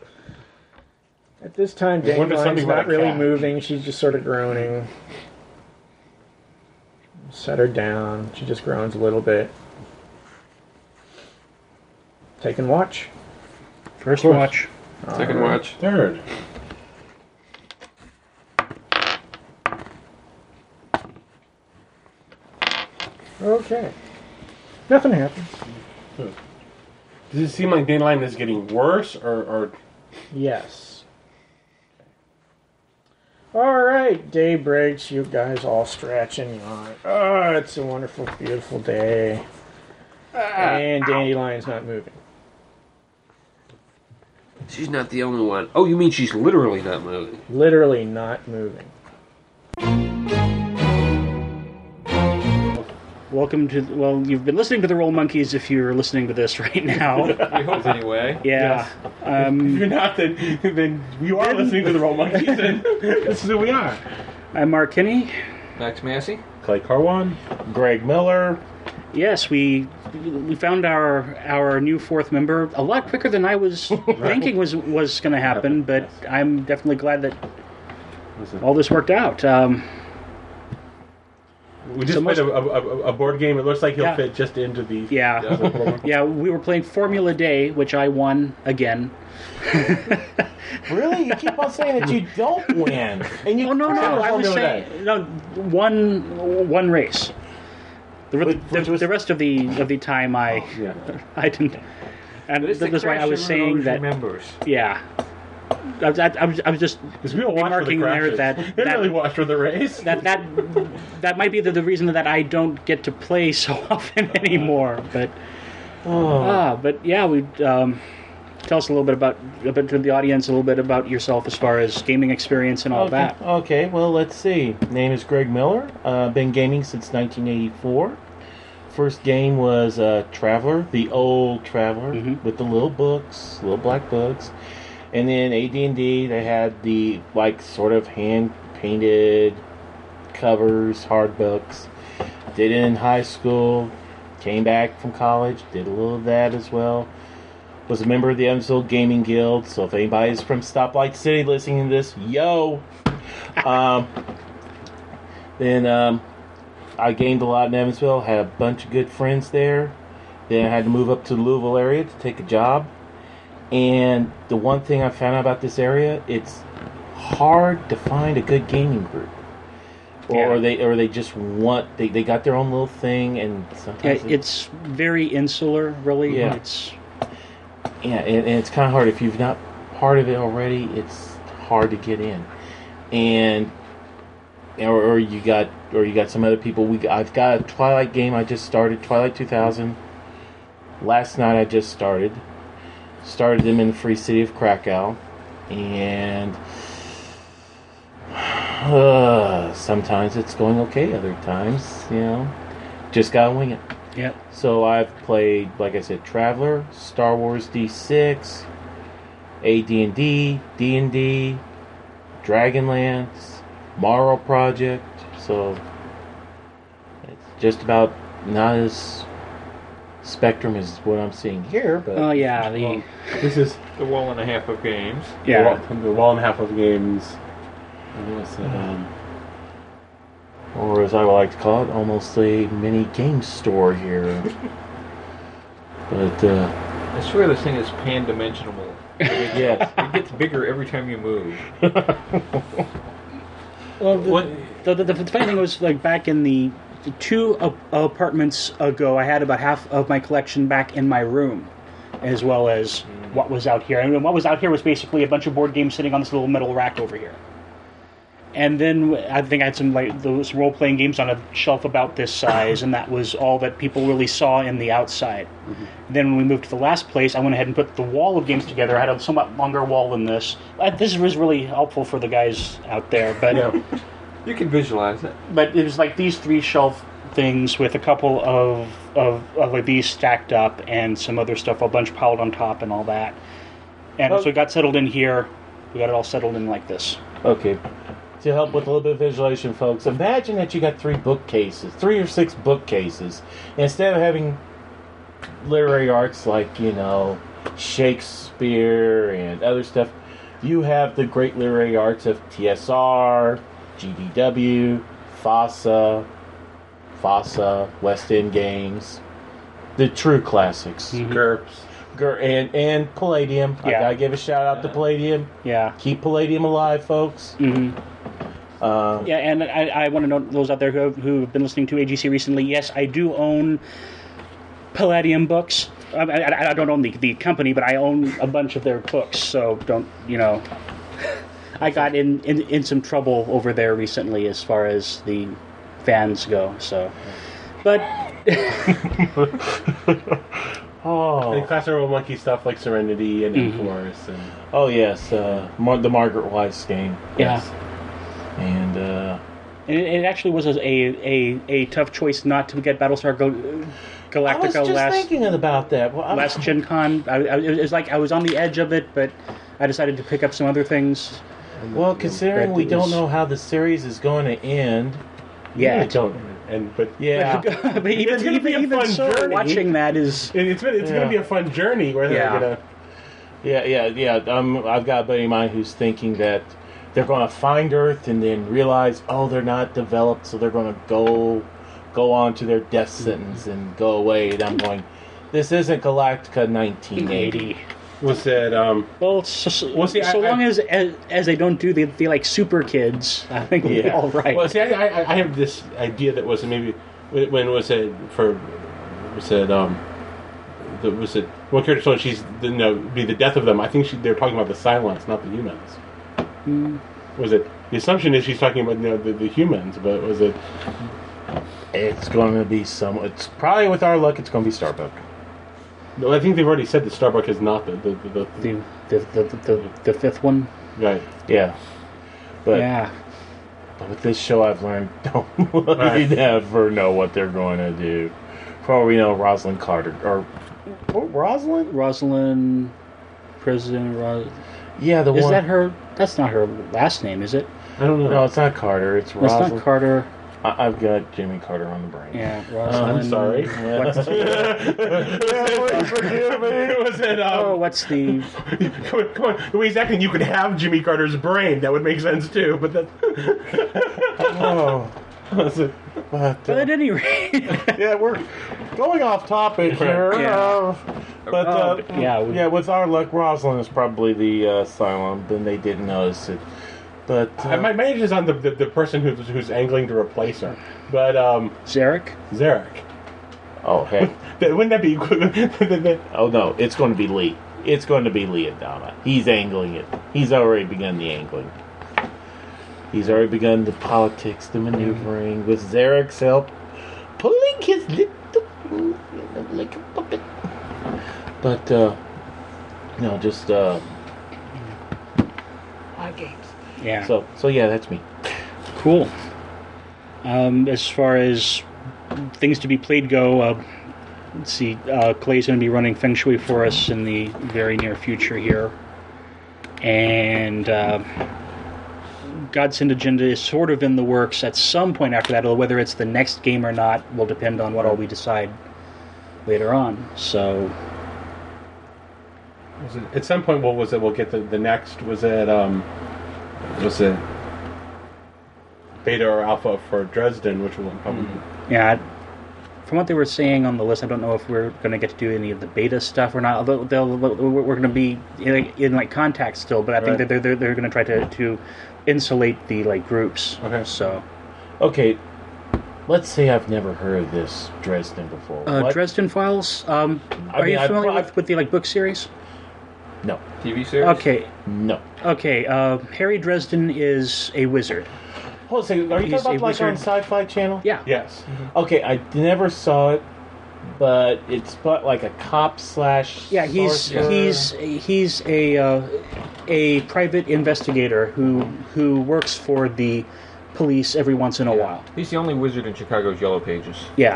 At this time, I wonder Dandelion's something about not a really cat. moving. She's just sort of groaning. Set her down. She just groans a little bit. Taking watch. First watch. Second All right. watch. Third. Okay. Okay. Nothing happens. Does it seem like Dandelion is getting worse, or, or Yes. All right, day breaks. You guys all stretch and yawn. Oh, it's a wonderful, beautiful day. And Dandelion's not moving. She's not the only one. Oh, you mean she's literally not moving? Literally not moving. Welcome to, well, you've been listening to the Roll Monkeys if you're listening to this right now. We hope anyway. Yeah. if Um, you're not, then, then you are listening to the Roll Monkeys, and this is who we are. I'm Mark Kinney. Max Massey. Clay Carwan. Greg Miller. Yes, we we found our our new fourth member a lot quicker than I was thinking was was going to happen, but I'm definitely glad that all this worked out. Um, We just So played most- a, a, a board game. It looks like he'll Yeah. fit just into the... yeah, yeah, we were playing Formula Day, which I won again. Really? You keep on saying that you don't win. And you Oh no, no, I was Formula saying Day. no one one race. The, re- Which- the, which was- the rest of the of the time I Yeah. I didn't. And It's the that's why I crash was of saying those that. Members. Yeah. I, was- I, I was I was just Because we don't watch for the remarking there crashes. that we that, didn't really watch for the race. that that that might be the, the reason that I don't get to play so often anymore. But ah, but yeah, we um, tell us a little bit about a bit to the audience, a little bit about yourself as far as gaming experience and all Okay. that. Okay, well, let's see. Name is Greg Miller. Uh, been gaming since nineteen eighty-four. First game was uh, Traveler, the old Traveler, Mhm. with the little books, little black books. And then A D and D, they had the, like, sort of hand-painted covers, hard books. Did it in high school, came back from college, did a little of that as well. Was a member of the Evansville Gaming Guild, so if anybody's from Stoplight City listening to this, yo! Um, then um, I gamed a lot in Evansville, had a bunch of good friends there. Then I had to move up to the Louisville area to take a job. And the one thing I found out about this area, it's hard to find a good gaming group. Or Yeah. they or they just want, they, they got their own little thing, and Yeah, sometimes... it- it's very insular, really. Yeah. It's Yeah, and, and it's kind of hard. If you've not part of it already, it's hard to get in. And or, or you got or you got some other people. We I've got a Twilight game I just started, Twilight two thousand. Last night I just started. Started them in the free city of Krakow, and uh, sometimes it's going okay. Other times, you know, just gotta wing it. yeah. So I've played, like I said, Traveler, Star Wars D six, A D and D, D and D, Dragonlance, Morrow Project. So it's just about not as spectrum as what I'm seeing here, but Oh yeah, the Well, this is The wall and a half of games. yeah. the, wall, the wall and a half of games. What's it, um, or as I would like to call it, almost a mini game store here. But uh, I swear this thing is pan-dimensional. yes, It gets bigger every time you move. Well, the, What- the, the, the funny thing was, like, back in the two a- apartments ago, I had about half of my collection back in my room, as well as what was out here. And what was out here was basically a bunch of board games sitting on this little metal rack over here. And then I think I had some like those role playing games on a shelf about this size, and that was all that people really saw in the outside. Then when we moved to the last place, I went ahead and put the wall of games together. I had a somewhat longer wall than this. Uh, This was really helpful for the guys out there, but. yeah. You can visualize it. But it was like these three shelf things with a couple of, of, of like these stacked up and some other stuff, a bunch piled on top and all that. And Oh. so it got settled in here. We got it all settled in like this. okay. To help with a little bit of visualization, folks, imagine that you got three bookcases, three or six bookcases. Instead of having literary arts like, you know, Shakespeare and other stuff, you have the great literary arts of T S R, G D W, FASA, FASA, West End Games, the true classics. GURPS. Gur- And, and Palladium. I Yeah. gotta give a shout out to Palladium. Yeah. Keep Palladium alive, folks. hmm Uh, Yeah, and I, I want to know those out there who have, who have been listening to A G C recently. Yes, I do own Palladium books. I, I, I don't own the, the company, but I own a bunch of their books. So don't, you know, I got in, in, in some trouble over there recently as far as the fans go. So, but oh, And classic Roll Monkey stuff like Serenity and Mhm. Enforce and oh yes, uh, Mar- the Margaret Weiss game. Yeah. Yes. And uh, it, it actually was a, a a tough choice not to get Battlestar Gal- I was Galactica just last thinking about that. Well, I'm- last Gen Con. I, I, it was like I was on the edge of it, but I decided to pick up some other things. well, considering that we it don't was- know how the series is going to end. Yeah, I don't. And but Yeah. but even, It's gonna even, be a even fun so, journey. watching that is it- it's been, it's Yeah. going to be a fun journey where they're Yeah. going to. Yeah, yeah, yeah. Um, I've got a buddy of mine who's thinking that they're going to find Earth and then realize, oh, they're not developed, so they're going to go go on to their death sentence and go away. And I'm going, this isn't Galactica nineteen eighty. Was that um? well, so, so, Well, see, so I- long I- as, as as they don't do the, the like super kids, I think we're Yeah. all right. Well, see, I, I, I have this idea that was maybe when was it for was it um the, was it one character told she's you know be the death of them. I think she, they're talking about the Cylons, not the humans. Mm. Was it the assumption is she's talking about you know the, the humans, but was it? It's going to be some. It's probably with our luck, it's going to be Starbuck. No, I think they've already said that Starbuck is not the the, the, the, the, the, the, the the fifth one. right. Yeah, but, yeah, but with this show, I've learned don't Right. you never know what they're going to do. For all we know, Rosalind Carter or what, Rosalind? Rosalind Prison. Ros- Yeah, the is one. that her? That's not her last name, is it? I don't know. No, it's not Carter. It's It's Rosalind. not Carter. I- I've got Jimmy Carter on the brain. Yeah, Oh, Rosalind. I'm sorry. What's, Forgive me. Was it oh, um? what's the? Come on, come on. The way he's acting, you could have Jimmy Carter's brain. That would make sense too. But that. Oh, Was it- but, But uh, at any rate, yeah, we're going off topic here. Yeah. Uh, but uh, Oh, yeah, we- yeah, with our luck, Rosalind is probably the uh, Cylon. Then they didn't notice it. But uh, Uh, my my age is on the, the the person who's who's angling to replace her, but um, Zarek. Zarek. oh hey, That- Wouldn't that be? that- oh no, it's going to be Lee. It's going to be Lee Adama. He's angling it. He's already begun the angling. He's already begun the politics, the maneuvering with Zarek's help, pulling his little like a puppet. But uh, no, just uh, my games. Yeah. So so yeah, that's me. Cool. Um, as far as things to be played go, uh, let's see. Uh, Clay's going to be running Feng Shui for us in the very near future here, and uh, Godsend Agenda is sort of in the works at some point after that. Although whether it's the next game or not will depend on what all we decide later on. So was it, at some point, what was it? We'll get the, the next. Was it um? Was it beta or alpha for Dresden, which will probably. yeah. From what they were saying on the list, I don't know if we're going to get to do any of the beta stuff or not. Although they'll, we're going to be in, in like contact still, but I think Right. that they're they're, they're going to try to to insulate the like groups. Okay. So Okay, let's say I've never heard of this Dresden before. uh, What? Dresden Files. Um, I are mean, you I familiar pro- with, with the like book series? No, T V series? Okay. no. Okay. Uh, Harry Dresden is a wizard. Hold on a second. Are you He's talking a about like on wizard. Sci-Fi Channel? Yeah. Yes. Okay, I never saw it, but it's but like a cop slash. Yeah, he's sorcerer. he's he's a uh, a private investigator who who works for the police every once in a while. He's the only wizard in Chicago's Yellow Pages. Yeah.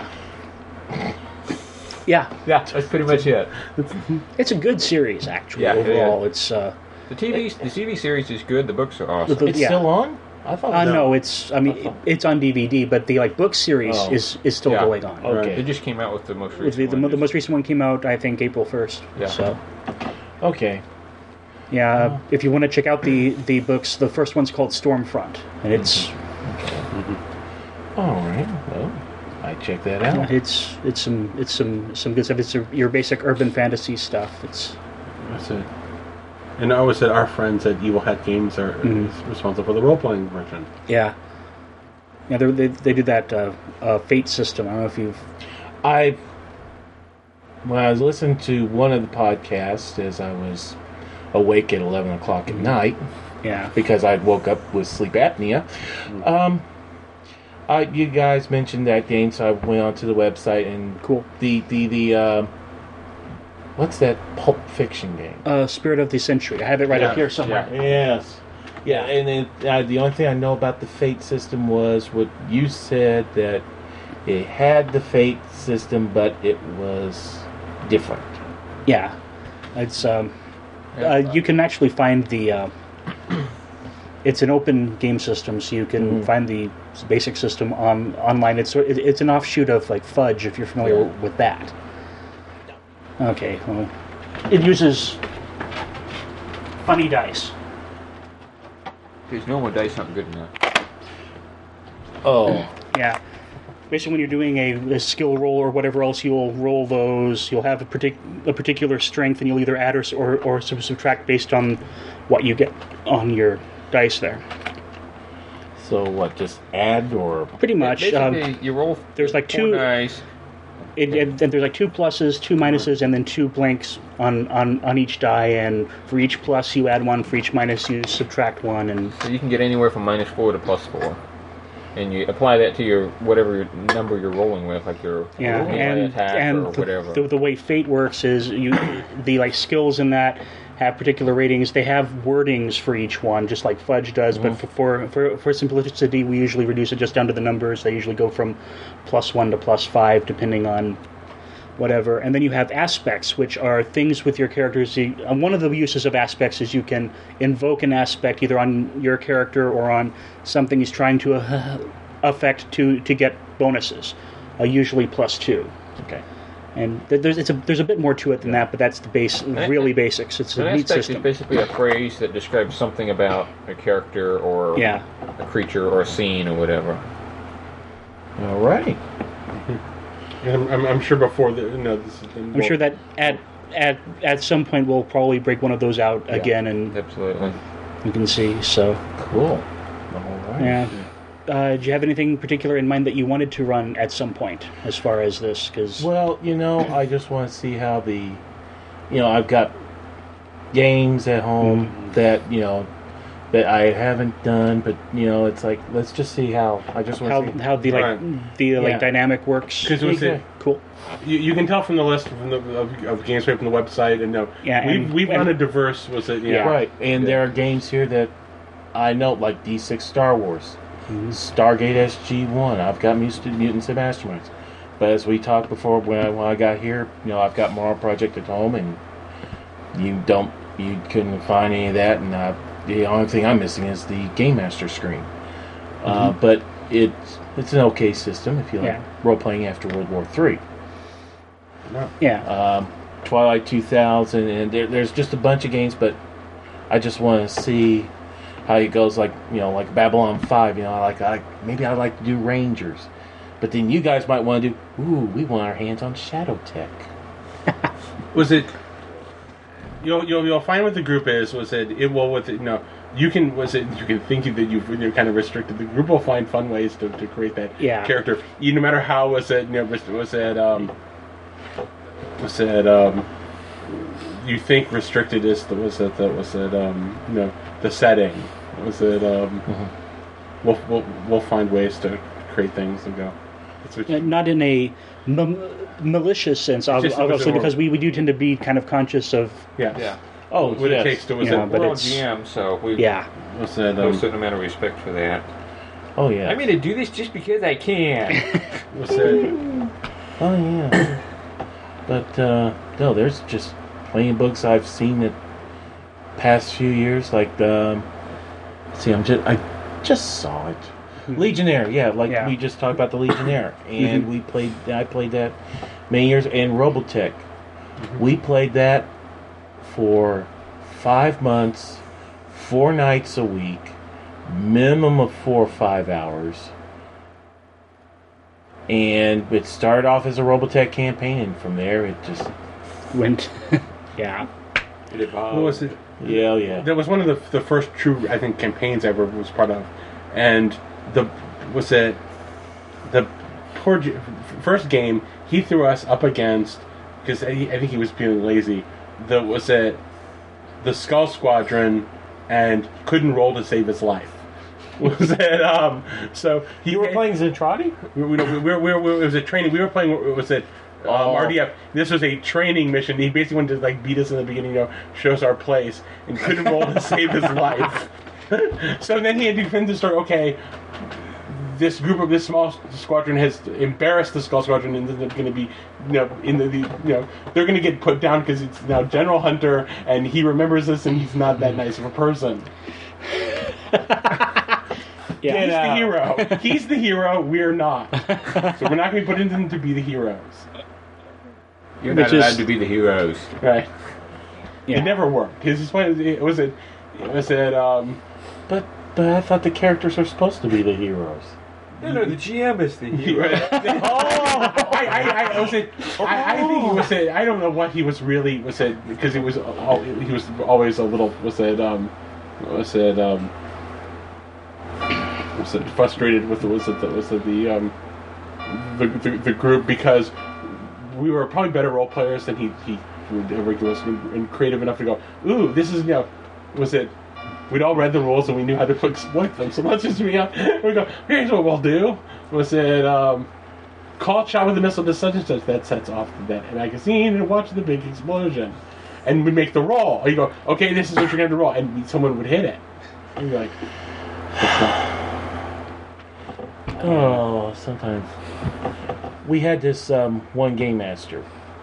Yeah, Yeah, that's pretty much it. it's a good series actually. Yeah, overall, yeah. it's uh, The T V the T V series is good. The books are awesome. the- It's yeah. still on. I thought. Uh, no, it's I mean it, it's on D V D, but the like book series Oh. is is still Yeah. going on. Okay. They just came out with the most The, recent the, one. the most recent one came out, I think, April first. Yeah. So Okay. yeah, if you want to check out the the books, the first one's called Stormfront, and it's All right. Well, I check that yeah, out. it's it's some it's some some good stuff. It's a, your basic urban fantasy stuff. It's That's it. And I always said our friends at Evil Hat Games are Mhm. is responsible for the role playing version. Yeah. Yeah, they they, they did that uh, uh, Fate system. I don't know if you've. I when I was listening to one of the podcasts as I was awake at eleven o'clock at night Yeah. because I woke up with sleep apnea. Um, I, you guys mentioned that game, so I went onto the website and Cool. the the the uh, what's that Pulp Fiction game? Uh, Spirit of the Century. I have it right Yeah, up here somewhere. Yes. Yeah, and then uh, the only thing I know about the Fate system was what you said, that it had the Fate system, but it was different. Yeah. It's um, uh, you can actually find the. Uh, it's an open game system, so you can Mhm. find the basic system on online. It's it, it's an offshoot of like Fudge, if you're familiar Yeah. with that. Okay. Well, it uses funny dice. Because normal dice aren't good enough. Oh. Yeah. Basically, when you're doing a, a skill roll or whatever else, you'll roll those. You'll have a, partic- a particular strength, and you'll either add or, s- or, or sub- subtract based on what you get on your dice there. So what, just add or... Pretty much. Basically, Um, you roll there's like four two- dice. it, it, and there's like two pluses, two minuses, and then two blanks on, on, on each die. And for each plus, you add one. For each minus, you subtract one. And So you can get anywhere from minus four to plus four. And you apply that to your whatever number you're rolling with, like your yeah, melee and attack and or whatever. the, the, the way Fate works is you the like skills in that have particular ratings. They have wordings for each one, just like Fudge does. But for, for for simplicity, we usually reduce it just down to the numbers. They usually go from plus one to plus five, depending on whatever. And then you have aspects, which are things with your characters. You- And one of the uses of aspects is you can invoke an aspect either on your character or on something he's trying to uh, affect to to get bonuses, uh, usually plus two. Okay. And th- there's it's a, there's a bit more to it than that, but that's the base, really basics. It's An a neat aspect system. is basically a phrase that describes something about a character or Yeah. a creature or a scene or whatever. All right. And I'm, I'm, I'm sure before the no, this is. I'm sure that at at at some point we'll probably break one of those out Yeah. again, and Absolutely. you can see. So Cool. All right. yeah. Uh, do you have anything particular in mind that you wanted to run at some point as far as this? Because Well, you know, I just want to see how the, you know, I've got games at home that you know that I haven't done, but you know, it's like let's just see how. I just want how to see. how the like Right. the like Yeah. dynamic works. Because it was it, Cool. you, you can tell from the list from the, of, of games right from the website, and no, Yeah, we've and- we've and- run a diverse. Was it? Yeah, Right, and there are games here that I know, like D six Star Wars, Mm-hmm. Stargate S G one. I've got Mutant Mutants and Masterminds. But as we talked before, when I, when I got here, you know, I've got Moral Project at home, and you don't, you couldn't find any of that, and uh, the only thing I'm missing is the Game Master screen. Uh, but it's it's an okay system if you like Yeah. role playing after World War Three. Yeah. Um, Twilight two thousand, and there, there's just a bunch of games, but I just want to see how it goes. Like you know, like Babylon five. You know, like I maybe I'd like to do Rangers, but then you guys might want to do. Ooh, we want our hands on ShadowTech. Was it? You'll, you'll you'll find what the group is. Was it? It will with it. You know, you can. Was it? You can think that you've you're kind of restricted. The group will find fun ways to, to create that Yeah. character. You, no matter how was it? You know, was, was it? Um, was it? Um, you think restricted is the was it? The, was it? Um, you know, the setting. Was it? Um, we'll, we'll we'll find ways to create things and go. That's what Uh, you, Not in a m- malicious sense, ob- just- it was obviously, a more- because we, we do tend to be kind of conscious of. yeah. Yeah. Oh, What yes. it takes to was Yeah, it? but We're all it's- G M, so we Yeah. Was it? have a Um, certain amount of respect for that. Oh yeah. I'm going to do this just because I can. was it? Oh yeah. But uh, no, there's just plenty of books I've seen the past few years. Like, um, see, I'm just I just saw it. Legionnaire, yeah, like Yeah. we just talked about the Legionnaire, and we played. I played that many years, and Robotech. We played that for five months, four nights a week, minimum of four or five hours. And it started off as a Robotech campaign, and from there it just Went. Yeah. It evolved. What was it? Yeah, yeah. That was one of the the first true, I think, campaigns I ever was part of, and the was it the poor G- first game he threw us up against because I, I think he was feeling lazy. The was it the Skull Squadron and couldn't roll to save his life. Was it um? So he You were playing Zentradi? We, we, we, we, we, we, it was a training. We were playing. Was it um, Oh. R D F? This was a training mission. He basically wanted to like beat us in the beginning, you know, show us our place, and couldn't roll to save his life. So then he had to defend the story. Okay, this group of this small squadron has embarrassed the Skull Squadron, and they're going to be, you know, in the, the you know, they're going to get put down because it's now General Hunter, and he remembers this, and he's not that nice of a person. Yeah. He's the out. hero. He's the hero. We're not. So we're not going to put them to be the heroes. You're Which not allowed is- to be the heroes. Right. Yeah. It never worked. His his point it was it it was it um But but I thought the characters are supposed to be the heroes. No, no, the G M is the hero. oh I I, I was it I, I think he was it I don't know what he was really was it because it was all, he was always a little was it um was it um was it frustrated with the was it the, was it the um the, the the group because we were probably better role players than he he would ever give us and creative enough to go ooh this is you know was it we'd all read the rules and we knew how to exploit them so let's just we we go here's what we'll do was it um call shot with a missile to such and such that sets off that magazine and watch the big explosion and we make the roll you go okay this is what you're going to roll and someone would hit it and you're like that's not Oh, sometimes. We had this um, one game master.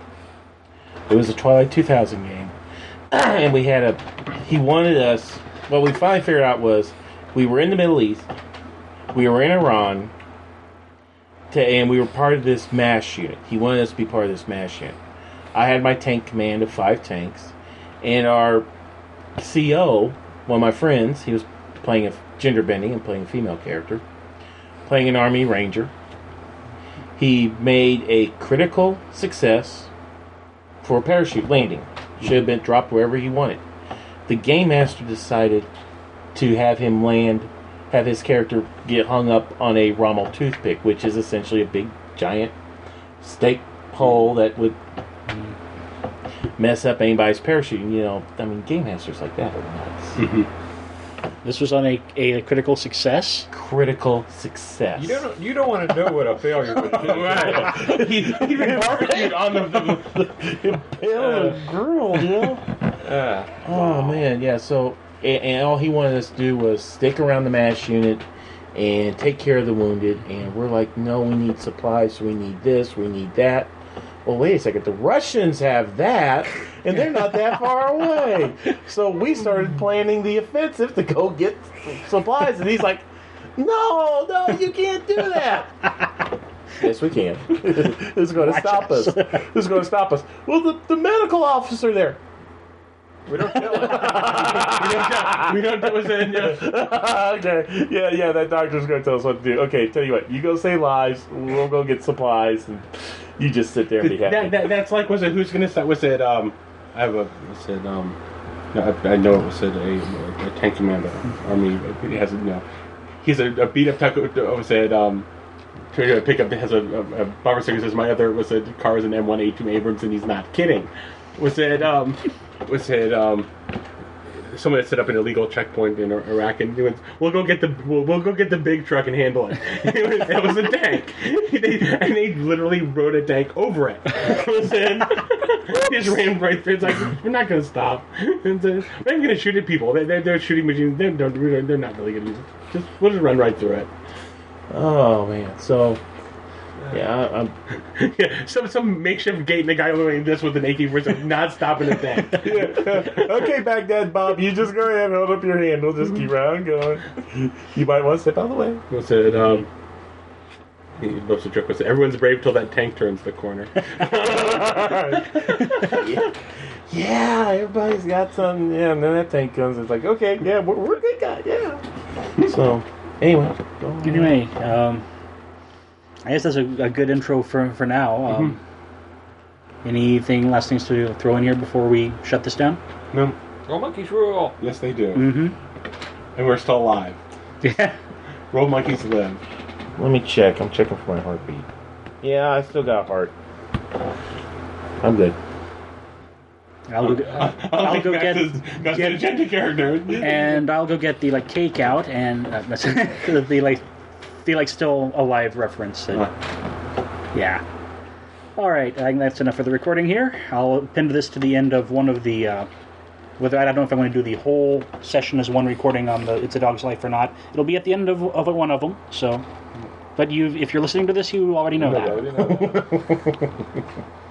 It was a Twilight two thousand game. And we had a... He wanted us... What we finally figured out was we were in the Middle East. We were in Iran. To, and we were part of this MASH unit. He wanted us to be part of this MASH unit. I had my tank command of five tanks. And our C O, one of my friends, he was playing a gender bending and playing a female character. Playing an Army Ranger. He made a critical success for a parachute landing. Should have been dropped wherever he wanted. The Game Master decided to have him land, have his character get hung up on a Rommel toothpick, which is essentially a big, giant stake pole that would mess up anybody's parachute. You know, I mean, Game Masters like that are nuts. This was on a, a critical success. Critical success. You don't you don't want to know what a failure would do. right he, he even barbecued on the, the Impaled and grilled, you know? Uh, Oh man, yeah. So, and, and all he wanted us to do was stick around the MASH unit and take care of the wounded. And we're like, no, we need supplies. We need this. We need that. Well, wait a second. The Russians have that, and they're not that far away. So we started planning the offensive to go get supplies. And he's like, no, no, you can't do that. Yes, we can. Who's going to Watch stop us. us? Who's going to stop us? Well, the, the medical officer there. we don't kill him. we don't tell, we don't tell us that, yeah. Okay. Yeah, yeah, that doctor's going to tell us what to do. Okay, tell you what. You go save lives. We'll go get supplies. And you just sit there and be happy. that, that, that's like was it who's gonna start was it um I have a was it um no, I, I know it was it a, a tank commander army he has a you know he's a, a beat up type of was it um trying to pick up has a, a, a bomber sticker says my other was it car is an M one A two Abrams and he's not kidding was it um was it um someone had set up an illegal checkpoint in Iraq, and he went, "We'll go get the we'll, we'll go get the big truck and handle it." It was, it was a tank, they, and they literally rode a tank over it. It was in, they just ran right through. It's like we're not going to stop. And so, we're not going to shoot at people. They, they're, they're shooting machines. They're, they're, they're not really going to use it. Just we'll just run right through it. Oh, man. So, yeah, I, I'm... Yeah, some some makeshift gate, and the guy doing this with an A K forty-seven, not stopping a thing. Okay, Baghdad Bob, you just go ahead and hold up your hand. We'll just keep right on going. You might want to step out of the way. What's it? Um, he loves the joke. Was everyone's brave till that tank turns the corner. yeah. yeah, everybody's got some. Yeah, and then that tank comes. It's like, okay, yeah, we're, we're a good guy. Yeah. So, anyway. go on. Anyway, um, I guess that's a, a good intro for for now. Um, Anything last things to throw in here before we shut this down? No. Roll monkeys rule. Yes, they do. Mm-hmm. And we're still alive. Yeah. Roll monkeys live. Let me check. I'm checking for my heartbeat. Yeah, I still got a heart. I'm good. I'll go, I'll go get, That's get an agenda character. and I'll go get the like cake out and uh, the like the like still alive reference. And, yeah. All right, I think that's enough for the recording here. I'll pin this to the end of one of the. Uh, whether I don't know if I'm going to do the whole session as one recording on the It's a Dog's Life or not. It'll be at the end of, of one of them. So, but you, if you're listening to this, you already know No, that. I already know that.